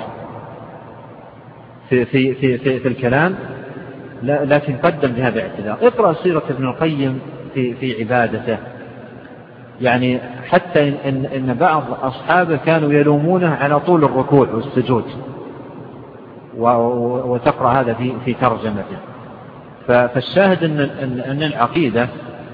في الكلام، لكن قدم بهذا الاعتذار. اقرأ سيرة ابن القيم في عبادته، يعني حتى إن بعض أصحابه كانوا يلومونه على طول الركوع والسجود، وتقرأ هذا في ترجمته. فالشاهد أن العقيدة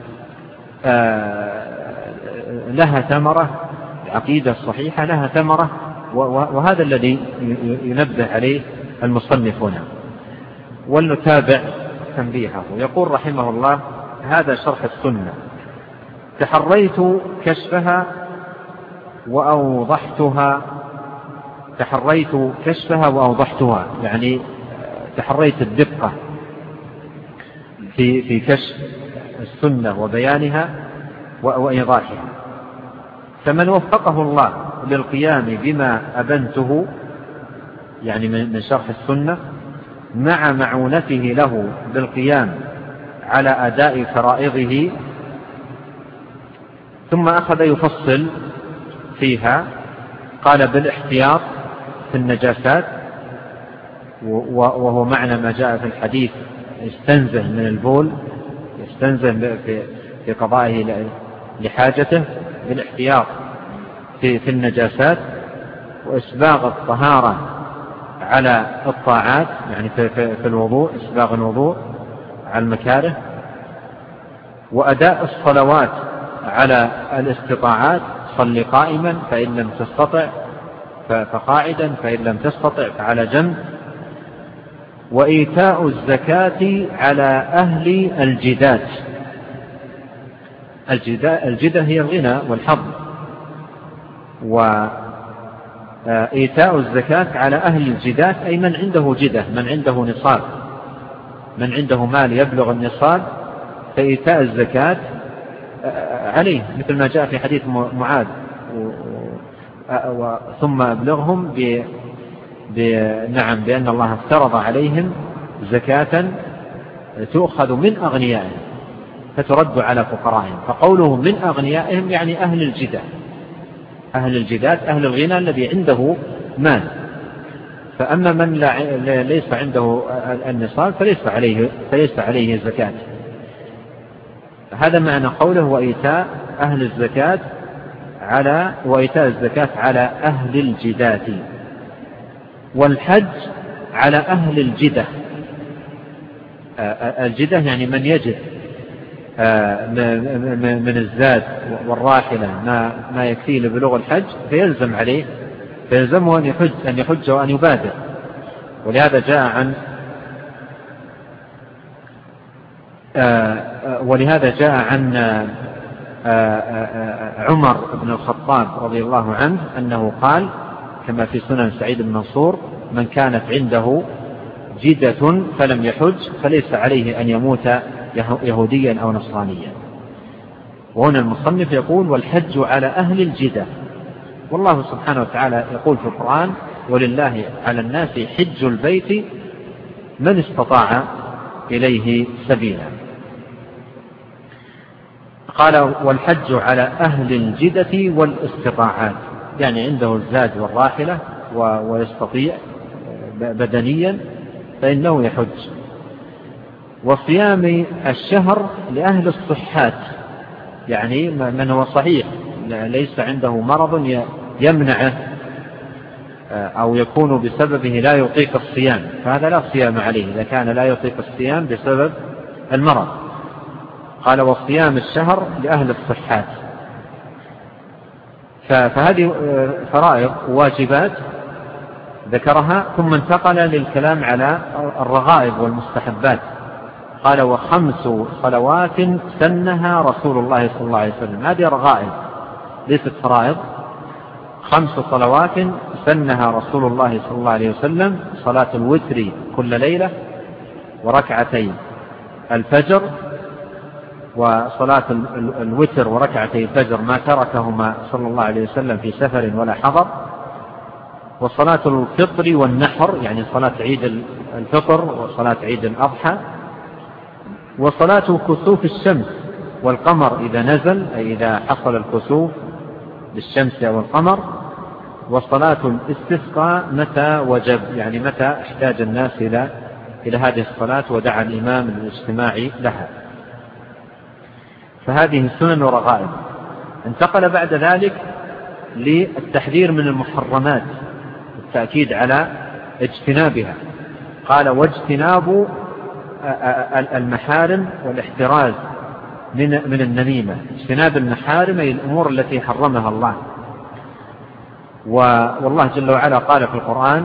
لها ثمرة، العقيدة الصحيحة لها ثمرة، وهذا الذي ينبه عليه المصنف هنا. ولنتابع تنبيهه. يقول رحمه الله: هذا شرح السنة، تحريت كشفها وأوضحتها، يعني تحريت الدقة في كشف السنة وبيانها وإيضاحها. فمن وفقه الله للقيام بما أبنته، يعني من شرح السنة، مع معونته له بالقيام على أداء فرائضه، ثم أخذ يفصل فيها. قال: بالاحتياط في النجاسات، وهو معنى ما جاء في الحديث: يستنزه من البول، يستنزه في قضائه لحاجته، بالاحتياط في النجاسات، وإسباغ الطهارة على الطاعات، يعني في الوضوء، إسباغ الوضوء على المكاره، وأداء الصلوات على الاستطاعات: صل قائما فإن لم تستطع فقاعدا، فإن لم تستطع فعلى جنب، وإيتاء الزكاة على أهل الجدات. الجدة هي الغنى والحظ، وإيتاء الزكاة على أهل الجدات أي من عنده جدة، من عنده نصاب، من عنده مال يبلغ النصاب، فإيتاء الزكاة عليه، مثل ما جاء في حديث معاذ: ثم أبلغهم بأن الله افترض عليهم زكاة تؤخذ من أغنيائهم فترد على فقرائهم. فقوله من أغنيائهم يعني أهل الجدة، أهل الجدات، أهل الغنى الذي عنده مال. فأما من ليس عنده النصاب فليس عليه زكاة. هذا معنى قوله: وإيتاء الزكاة على أهل الجدات. والحج على أهل الجدة. الجدة يعني من يجد من الزاد والراحلة ما يكفيه لبلوغ الحج، فيلزمه أن يحج وأن يبادر. ولهذا جاء عن عمر بن الخطاب رضي الله عنه أنه قال، كما في سنن سعيد بن منصور: من كانت عنده جدة فلم يحج فليس عليه أن يموت يهوديا أو نصرانيا. وهنا المصنف يقول: والحج على أهل الجدة. والله سبحانه وتعالى يقول في القرآن: ولله على الناس حج البيت من استطاع إليه سبيلا. قال: والحج على أهل الجدة والاستطاعات، يعني عنده الزاد والراحلة ويستطيع بدنيا فإنه يحج. وصيام الشهر لأهل الصحات، يعني من هو صحيح ليس عنده مرض يمنعه أو يكون بسببه لا يطيق الصيام، فهذا لا صيام عليه إذا كان لا يطيق الصيام بسبب المرض. قال: وصيام الشهر لأهل الصحات. فهذه فرائض واجبات ذكرها، ثم انتقل للكلام على الرغائب والمستحبات. قال: وخمس صلوات سنها رسول الله صلى الله عليه وسلم. هذه رغائب ليست فرائض. 5 صلوات سنها رسول الله صلى الله عليه وسلم: صلاة الوتر كل ليلة، وركعتي الفجر، وصلاة الوتر وركعتي الفجر ما تركهما صلى الله عليه وسلم في سفر ولا حضر، وصلاة الفطر والنحر، يعني صلاة عيد الفطر وصلاة عيد الأضحى، وصلاة كسوف الشمس والقمر إذا نزل أي إذا حصل الكسوف للشمس أو القمر، وصلاة الاستسقاء متى وجب، يعني متى احتاج الناس إلى هذه الصلاة ودعا الإمام للاجتماع لها. فهذه السنن ورغائب. انتقل بعد ذلك للتحذير من المحرمات، التأكيد على اجتنابها. قال واجتناب المحارم والاحتراز من النميمة. اجتناب المحارم أي الأمور التي حرمها الله. والله جل وعلا قال في القرآن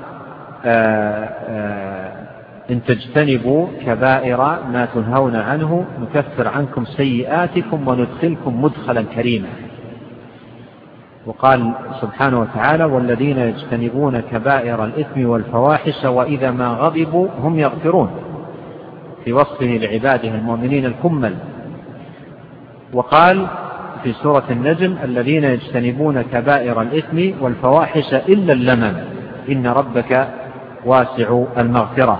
إن تجتنبوا كبائر ما تنهون عنه نكفر عنكم سيئاتكم وندخلكم مدخلا كريما. وقال سبحانه وتعالى والذين يجتنبون كبائر الإثم والفواحش وإذا ما غضبوا هم يغفرون، في وصفه لعباده المؤمنين الكمل. وقال في سورة النجم الذين يجتنبون كبائر الإثم والفواحش إلا اللمم إن ربك واسع المغفرة.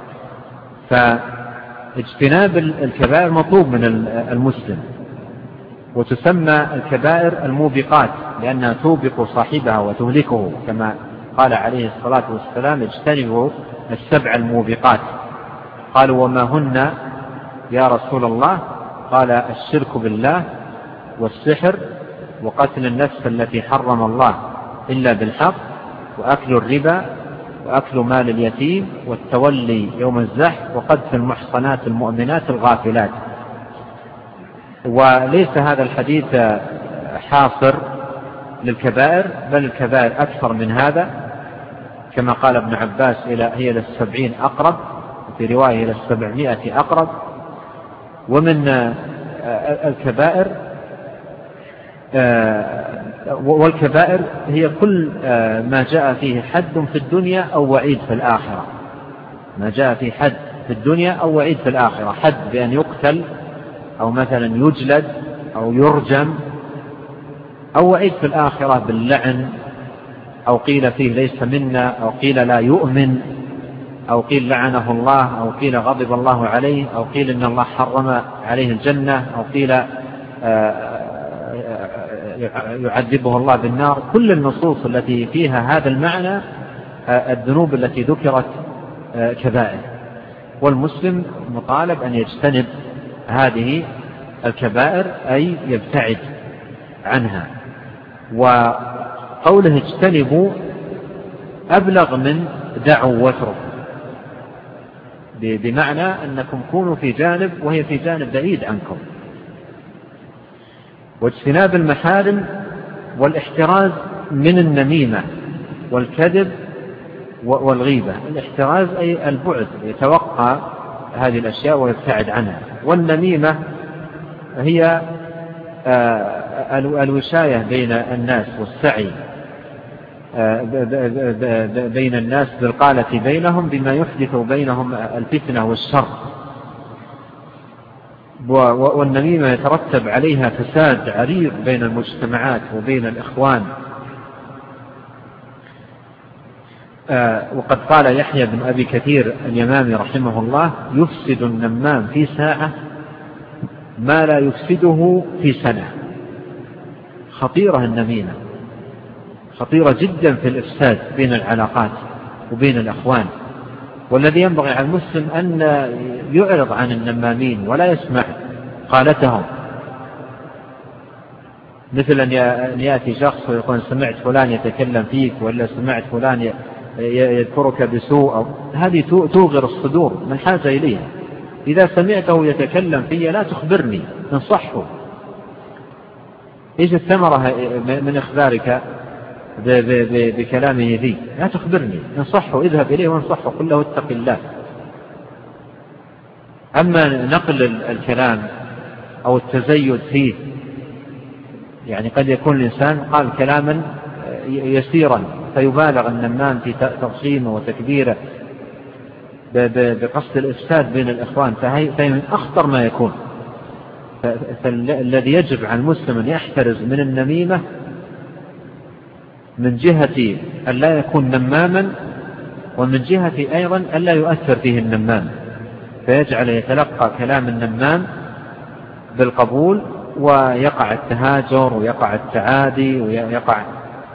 فاجتناب الكبائر مطلوب من المسلم، وتسمى الكبائر الموبقات لأنها توبق صاحبها وتهلكه، كما قال عليه الصلاة والسلام اجتنبوا السبع الموبقات. قالوا وما هن يا رسول الله؟ قال الشرك بالله والسحر وقتل النفس التي حرم الله إلا بالحق وأكل الربا وأكل مال اليتيم والتولي يوم الزحف وقذف المحصنات المؤمنات الغافلات. وليس هذا الحديث حاصر للكبائر، بل الكبائر أكثر من هذا، كما قال ابن عباس هي إلى 70 أقرب، في رواية إلى 700 أقرب. ومن الكبائر والكبائر هي كل ما جاء فيه حد في الدنيا أو وعيد في الآخرة. ما جاء فيه حد في الدنيا أو وعيد في الآخرة، حد بأن يقتل أو مثلا يجلد أو يرجم، أو وعيد في الآخرة باللعن، أو قيل فيه ليس منا، أو قيل لا يؤمن، أو قيل لعنه الله، أو قيل غضب الله عليه، أو قيل إن الله حرم عليه الجنة، أو قيل يعذبه الله بالنار. كل النصوص التي فيها هذا المعنى الذنوب التي ذكرت كبائر، والمسلم مطالب أن يجتنب هذه الكبائر أي يبتعد عنها. وقوله اجتنبوا أبلغ من دعوا واتركوا، بمعنى أنكم كونوا في جانب وهي في جانب بعيد عنكم. واجتناب المحارم والاحتراز من النميمة والكذب والغيبة. الاحتراز أي البعد، يتوقع هذه الأشياء ويبتعد عنها. والنميمة هي الوشاية بين الناس والسعي بين الناس بالقالة بينهم بما يحدث بينهم الفتنة والشر. والنميمة يترتب عليها فساد عريض بين المجتمعات وبين الإخوان. وقد قال يحيى بن أبي كثير اليمامي رحمه الله يفسد النمام في ساعة ما لا يفسده في سنة. خطيرة النميمة، خطيرة جدا في الإفساد بين العلاقات وبين الأخوان. والذي ينبغي على المسلم أن يعرض عن النمامين ولا يسمع قالتهم، مثل أن يأتي شخص ويقول سمعت فلان يتكلم فيك، ولا سمعت فلان يذكرك بسوء. هذه توغر الصدور من حاجة إليها. إذا سمعته يتكلم في لا تخبرني، انصحه. إيش الثمرة من إخبارك بكلامه فيه؟ لا تخبرني، انصحه، اذهب إليه وانصحه، قل له اتق الله. أما نقل الكلام أو التزيد فيه، يعني قد يكون الإنسان قال كلاما يسيرا فيبالغ النمام في تضخيمه وتكبيره بقصد الإفساد بين الإخوان، فهي من أخطر ما يكون. فالذي يجب على المسلم أن يحترز من النميمة من جهة أن لا يكون نماما، ومن جهة أيضا أن لا يؤثر فيه النمام، فيجعل يتلقى كلام النمام بالقبول، ويقع التهاجر ويقع التعادي ويقع.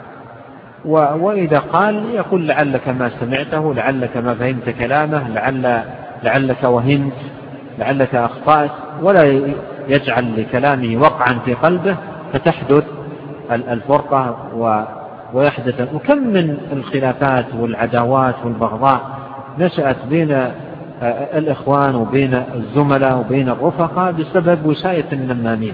وإذا قال يقول لعلك ما سمعته، لعلك ما فهمت كلامه، لعلك وهمت، لعلك أخطأت، ولا يجعل لكلامه وقعا في قلبه فتحدث الفرقة ويحدث. وكم من الخلافات والعداوات والبغضاء نشأت بين الإخوان وبين الزملاء وبين الرفقاء بسبب وشاية النمامين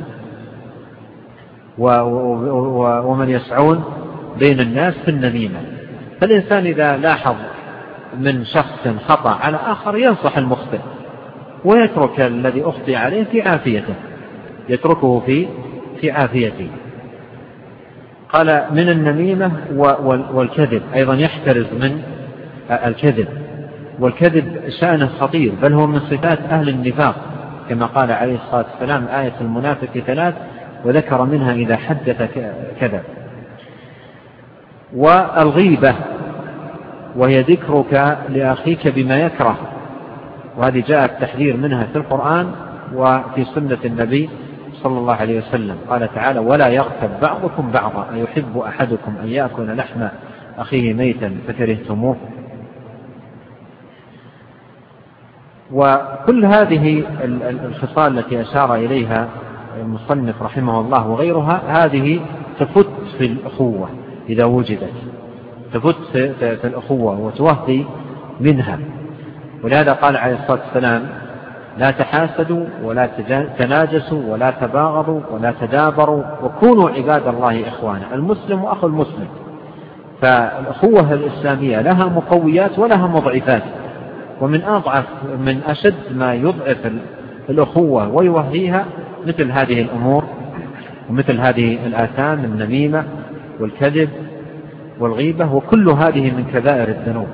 ومن يسعون بين الناس في النميمة. فالإنسان إذا لاحظ من شخص خطأ على آخر ينصح المخطئ ويترك الذي أخطئ عليه في عافيته، يتركه في عافيته. قال من النميمة والكذب، أيضا يحترز من الكذب، والكذب شأنه خطير، بل هو من صفات أهل النفاق، كما قال عليه الصلاة والسلام آية المنافق 3 وذكر منها إذا حدث كذب. والغيبة وهي ذكرك لأخيك بما يكره، وهذه جاء التحذير منها في القرآن وفي سنة النبي صلى الله عليه وسلم. قال تعالى ولا يغتب بعضكم بعضا أيحب أحدكم أن يأكل لحم أخيه ميتا فكرهتموه. وكل هذه الخصال التي أشار إليها المصنف رحمه الله وغيرها هذه تفت في الأخوة إذا وجدت، تفت في الأخوة وتوهي منها. ولهذا قال عليه الصلاة والسلام لا تحاسدوا ولا تناجسوا ولا تباغضوا ولا تدابروا وكونوا عباد الله إخوانا، المسلم وأخو المسلم. فالأخوة الإسلامية لها مقويات ولها مضعفات، من أشد ما يضعف الأخوة ويوهيها مثل هذه الأمور ومثل هذه الآثام، النميمة والكذب والغيبة، وكل هذه من كبائر الذنوب.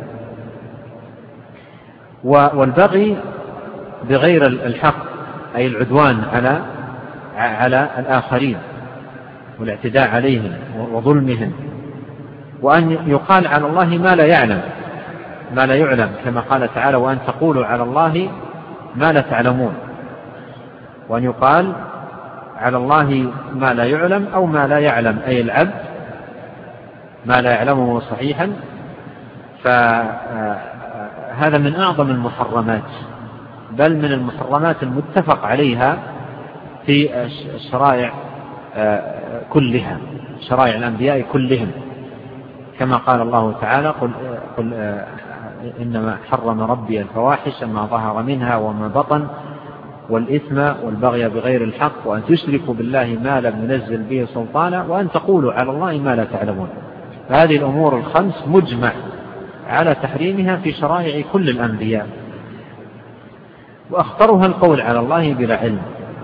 والبغي بغير الحق أي العدوان على الآخرين والاعتداء عليهم وظلمهم، وأن يقال على الله ما لا يعلم كما قال تعالى وأن تقولوا على الله ما لا تعلمون، وأن يقال على الله ما لا يعلم أو ما لا يعلم أي العبد ما لا يعلمه صحيحا. فهذا من أعظم المحرمات، بل من المحرمات المتفق عليها في الشرائع كلها، شرائع الأنبياء كلهم، كما قال الله تعالى قل إنما حرم ربي الفواحش ما ظهر منها وما بطن والإثم والبغي بغير الحق وأن تشركوا بالله ما لم ينزل به سلطانا وأن تقولوا على الله ما لا تعلمون. فهذه الأمور الخمس مجمع على تحريمها في شرائع كل الأنبياء، وأخطرها القول على الله بلا علم.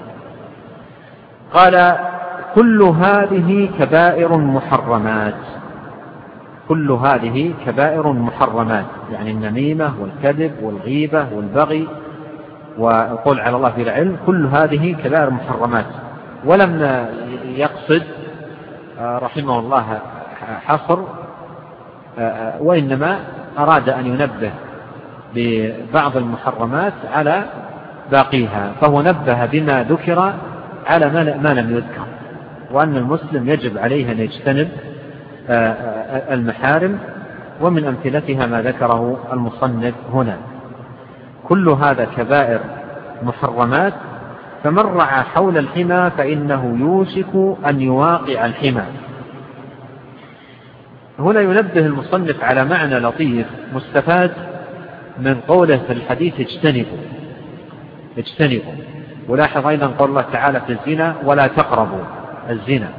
قال كل هذه كبائر محرمات، كل هذه كبائر محرمات، يعني النميمة والكذب والغيبة والبغي والقول على الله بلا علم، كل هذه كبائر محرمات. ولم يقصد رحمه الله حصر، وإنما أراد أن ينبه ببعض المحرمات على باقيها، فهو نبه بما ذكر على ما لم يذكر، وأن المسلم يجب عليه أن يجتنب المحارم، ومن أمثلتها ما ذكره المصنف هنا. كل هذا كبائر محرمات، فمن رعى حول الحمى فإنه يوشك أن يواقع الحمى. هنا ينبه المصنف على معنى لطيف مستفاد من قوله في الحديث اجتنبوا. ولاحظ أيضا قول الله تعالى في الزنا ولا تقربوا الزنا.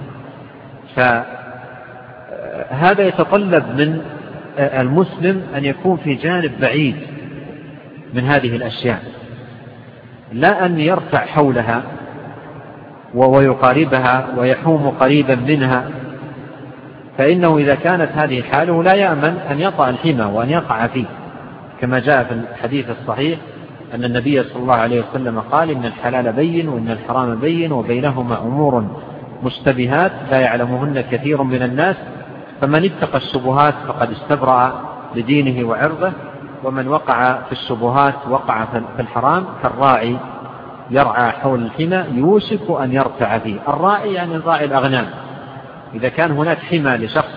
فهذا يتطلب من المسلم أن يكون في جانب بعيد من هذه الأشياء، لا أن يرفع حولها ويقاربها ويحوم قريبا منها، فإنه إذا كانت هذه حاله لا يأمن أن يطأ الحمى وأن يقع فيه، كما جاء في الحديث الصحيح أن النبي صلى الله عليه وسلم قال إن الحلال بين وإن الحرام بين وبينهما أمور مشتبهات لا يعلمهن كثير من الناس، فمن اتقى الشبهات فقد استبرأ لدينه وعرضه، ومن وقع في الشبهات وقع في الحرام كالراعي يرعى حول الحمى يوشك أن يرتع فيه. الراعي يعني راعي الأغنام. إذا كان هناك حمى لشخص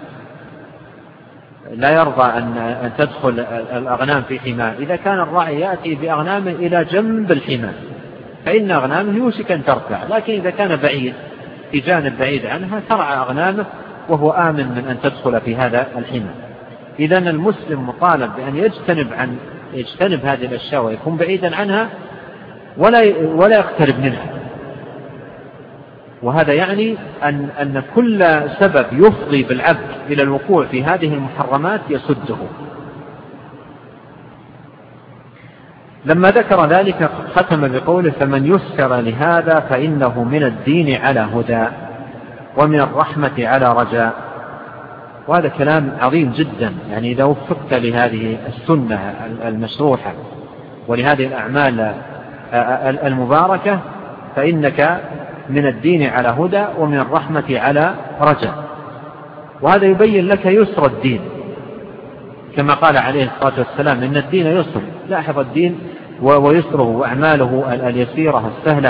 لا يرضى أن تدخل الأغنام في حماه، إذا كان الراعي يأتي بأغنامه إلى جنب الحمى فإن أغنامه يوشك أن ترتع، لكن إذا كان بعيد في جانب بعيد عنها ترعى أغنامه وهو آمن من أن تدخل في هذا الحمى. إذن المسلم مطالب بأن يجتنب هذه الأشياء ويكون بعيدا عنها ولا يقترب منها. وهذا يعني أن كل سبب يفضي بالعبد إلى الوقوع في هذه المحرمات يسده. لما ذكر ذلك ختم بقوله: فمن يسر لهذا فإنه من الدين على هدى ومن الرحمة على رجاء. وهذا كلام عظيم جدا. يعني إذا وفقت لهذه السنة المشروحة ولهذه الأعمال المباركة فإنك من الدين على هدى ومن الرحمة على رجاء. وهذا يبين لك يسر الدين، كما قال عليه الصلاة والسلام: إن الدين يسر. لاحظ الدين ويسره وأعماله اليسيرة السهلة،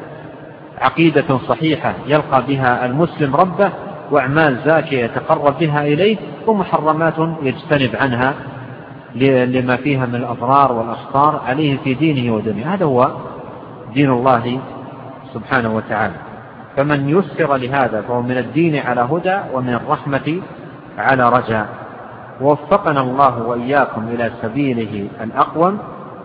عقيدة صحيحة يلقى بها المسلم ربه، وأعمال زاكية يتقرب بها إليه، ومحرمات يجتنب عنها لما فيها من الأضرار والأخطار عليه في دينه ودنياه. هذا هو دين الله سبحانه وتعالى. فمن يسر لهذا فهو من الدين على هدى ومن الرحمة على رجاء. ووفقنا الله وإياكم إلى سبيله الأقوم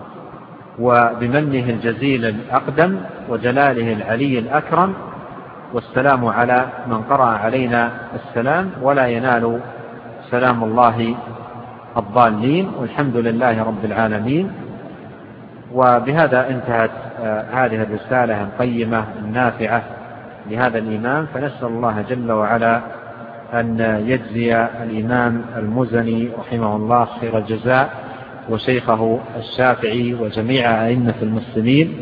وبمنه الجزيل الأقدم وجلاله العلي الأكرم. والسلام على من قرأ علينا السلام، ولا ينال سلام الله الضالين، والحمد لله رب العالمين. وبهذا انتهت هذه الرسالة القيمة النافعة لهذا الإمام. فنسأل الله جل وعلا أن يجزي الإمام المزني رحمه الله خير الجزاء، وشيخه الشافعي وجميع أئمة المسلمين،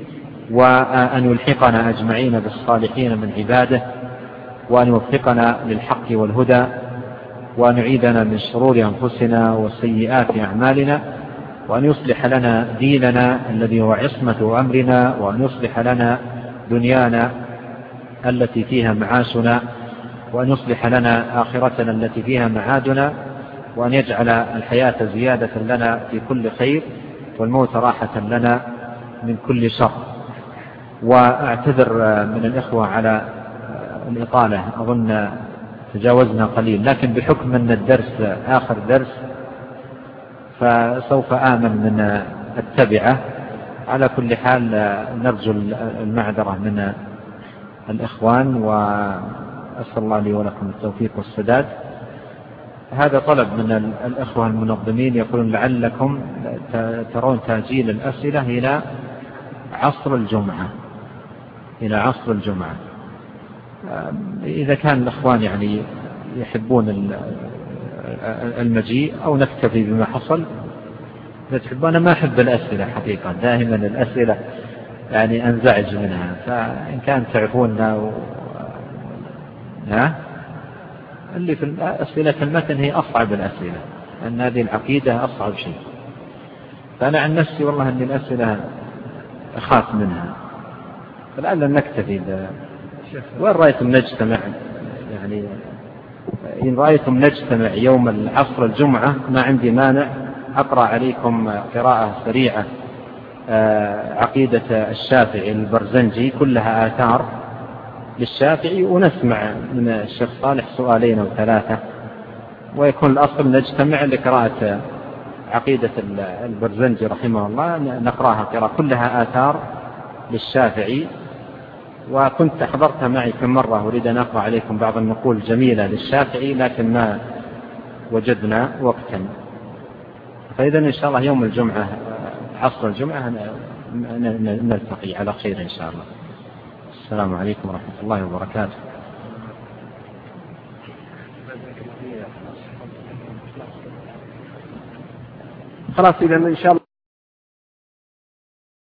وأن يلحقنا أجمعين بالصالحين من عباده، وأن يوفقنا للحق والهدى، وأن يعيدنا من شرور أنفسنا وسيئات أعمالنا، وأن يصلح لنا ديننا الذي هو عصمة أمرنا، وأن يصلح لنا دنيانا التي فيها معاشنا، وأن يصلح لنا آخرتنا التي فيها معادنا، وأن يجعل الحياة زيادة لنا في كل خير، والموت راحة لنا من كل شر. وأعتذر من الإخوة على الإطالة، أظن تجاوزنا قليل، لكن بحكم أن الدرس آخر درس فسوف آمن من التبعة. على كل حال نرجو المعذرة من الإخوان، وأسأل الله لي ولكم التوفيق والسداد. هذا طلب من الإخوة المنظمين، يقولون لعلكم ترون تأجيل الأسئلة إلى عصر الجمعة، إذا كان الإخوان يعني يحبون المجيء أو نكتفي بما حصل. إذا تحبون، أنا ما أحب الأسئلة حقيقة، دائما الأسئلة يعني أنزعج منها، فإن كان تعرفوننا اللي في أسئلة المتن هي أصعب الأسئلة، أن هذه العقيدة أصعب شيء. فأنا عن نفسي والله أن الأسئلة أخاف منها، فلعل نكتفي. وإن رأيتم نجتمع، يعني إن رأيتم نجتمع يوم العصر الجمعة ما عندي مانع أقرأ عليكم قراءة سريعة عقيدة الشافعي البرزنجي، كلها آثار للشافعي، ونسمع من الشيخ صالح سؤالين أو ثلاثة، ويكون الأصل نجتمع لقراءة عقيدة البرزنجي رحمه الله، نقرأها قراءة كلها آثار للشافعي. وكنت حضرتها معي كم مرة، أريد أن أقرأ عليكم بعض النقول جميلة للشافعي، لكن ما وجدنا وقتا. فإذا إن شاء الله يوم الجمعة عصر الجمعة نلتقي على خير إن شاء الله. السلام عليكم ورحمة الله وبركاته. خلاص إذا إن شاء الله.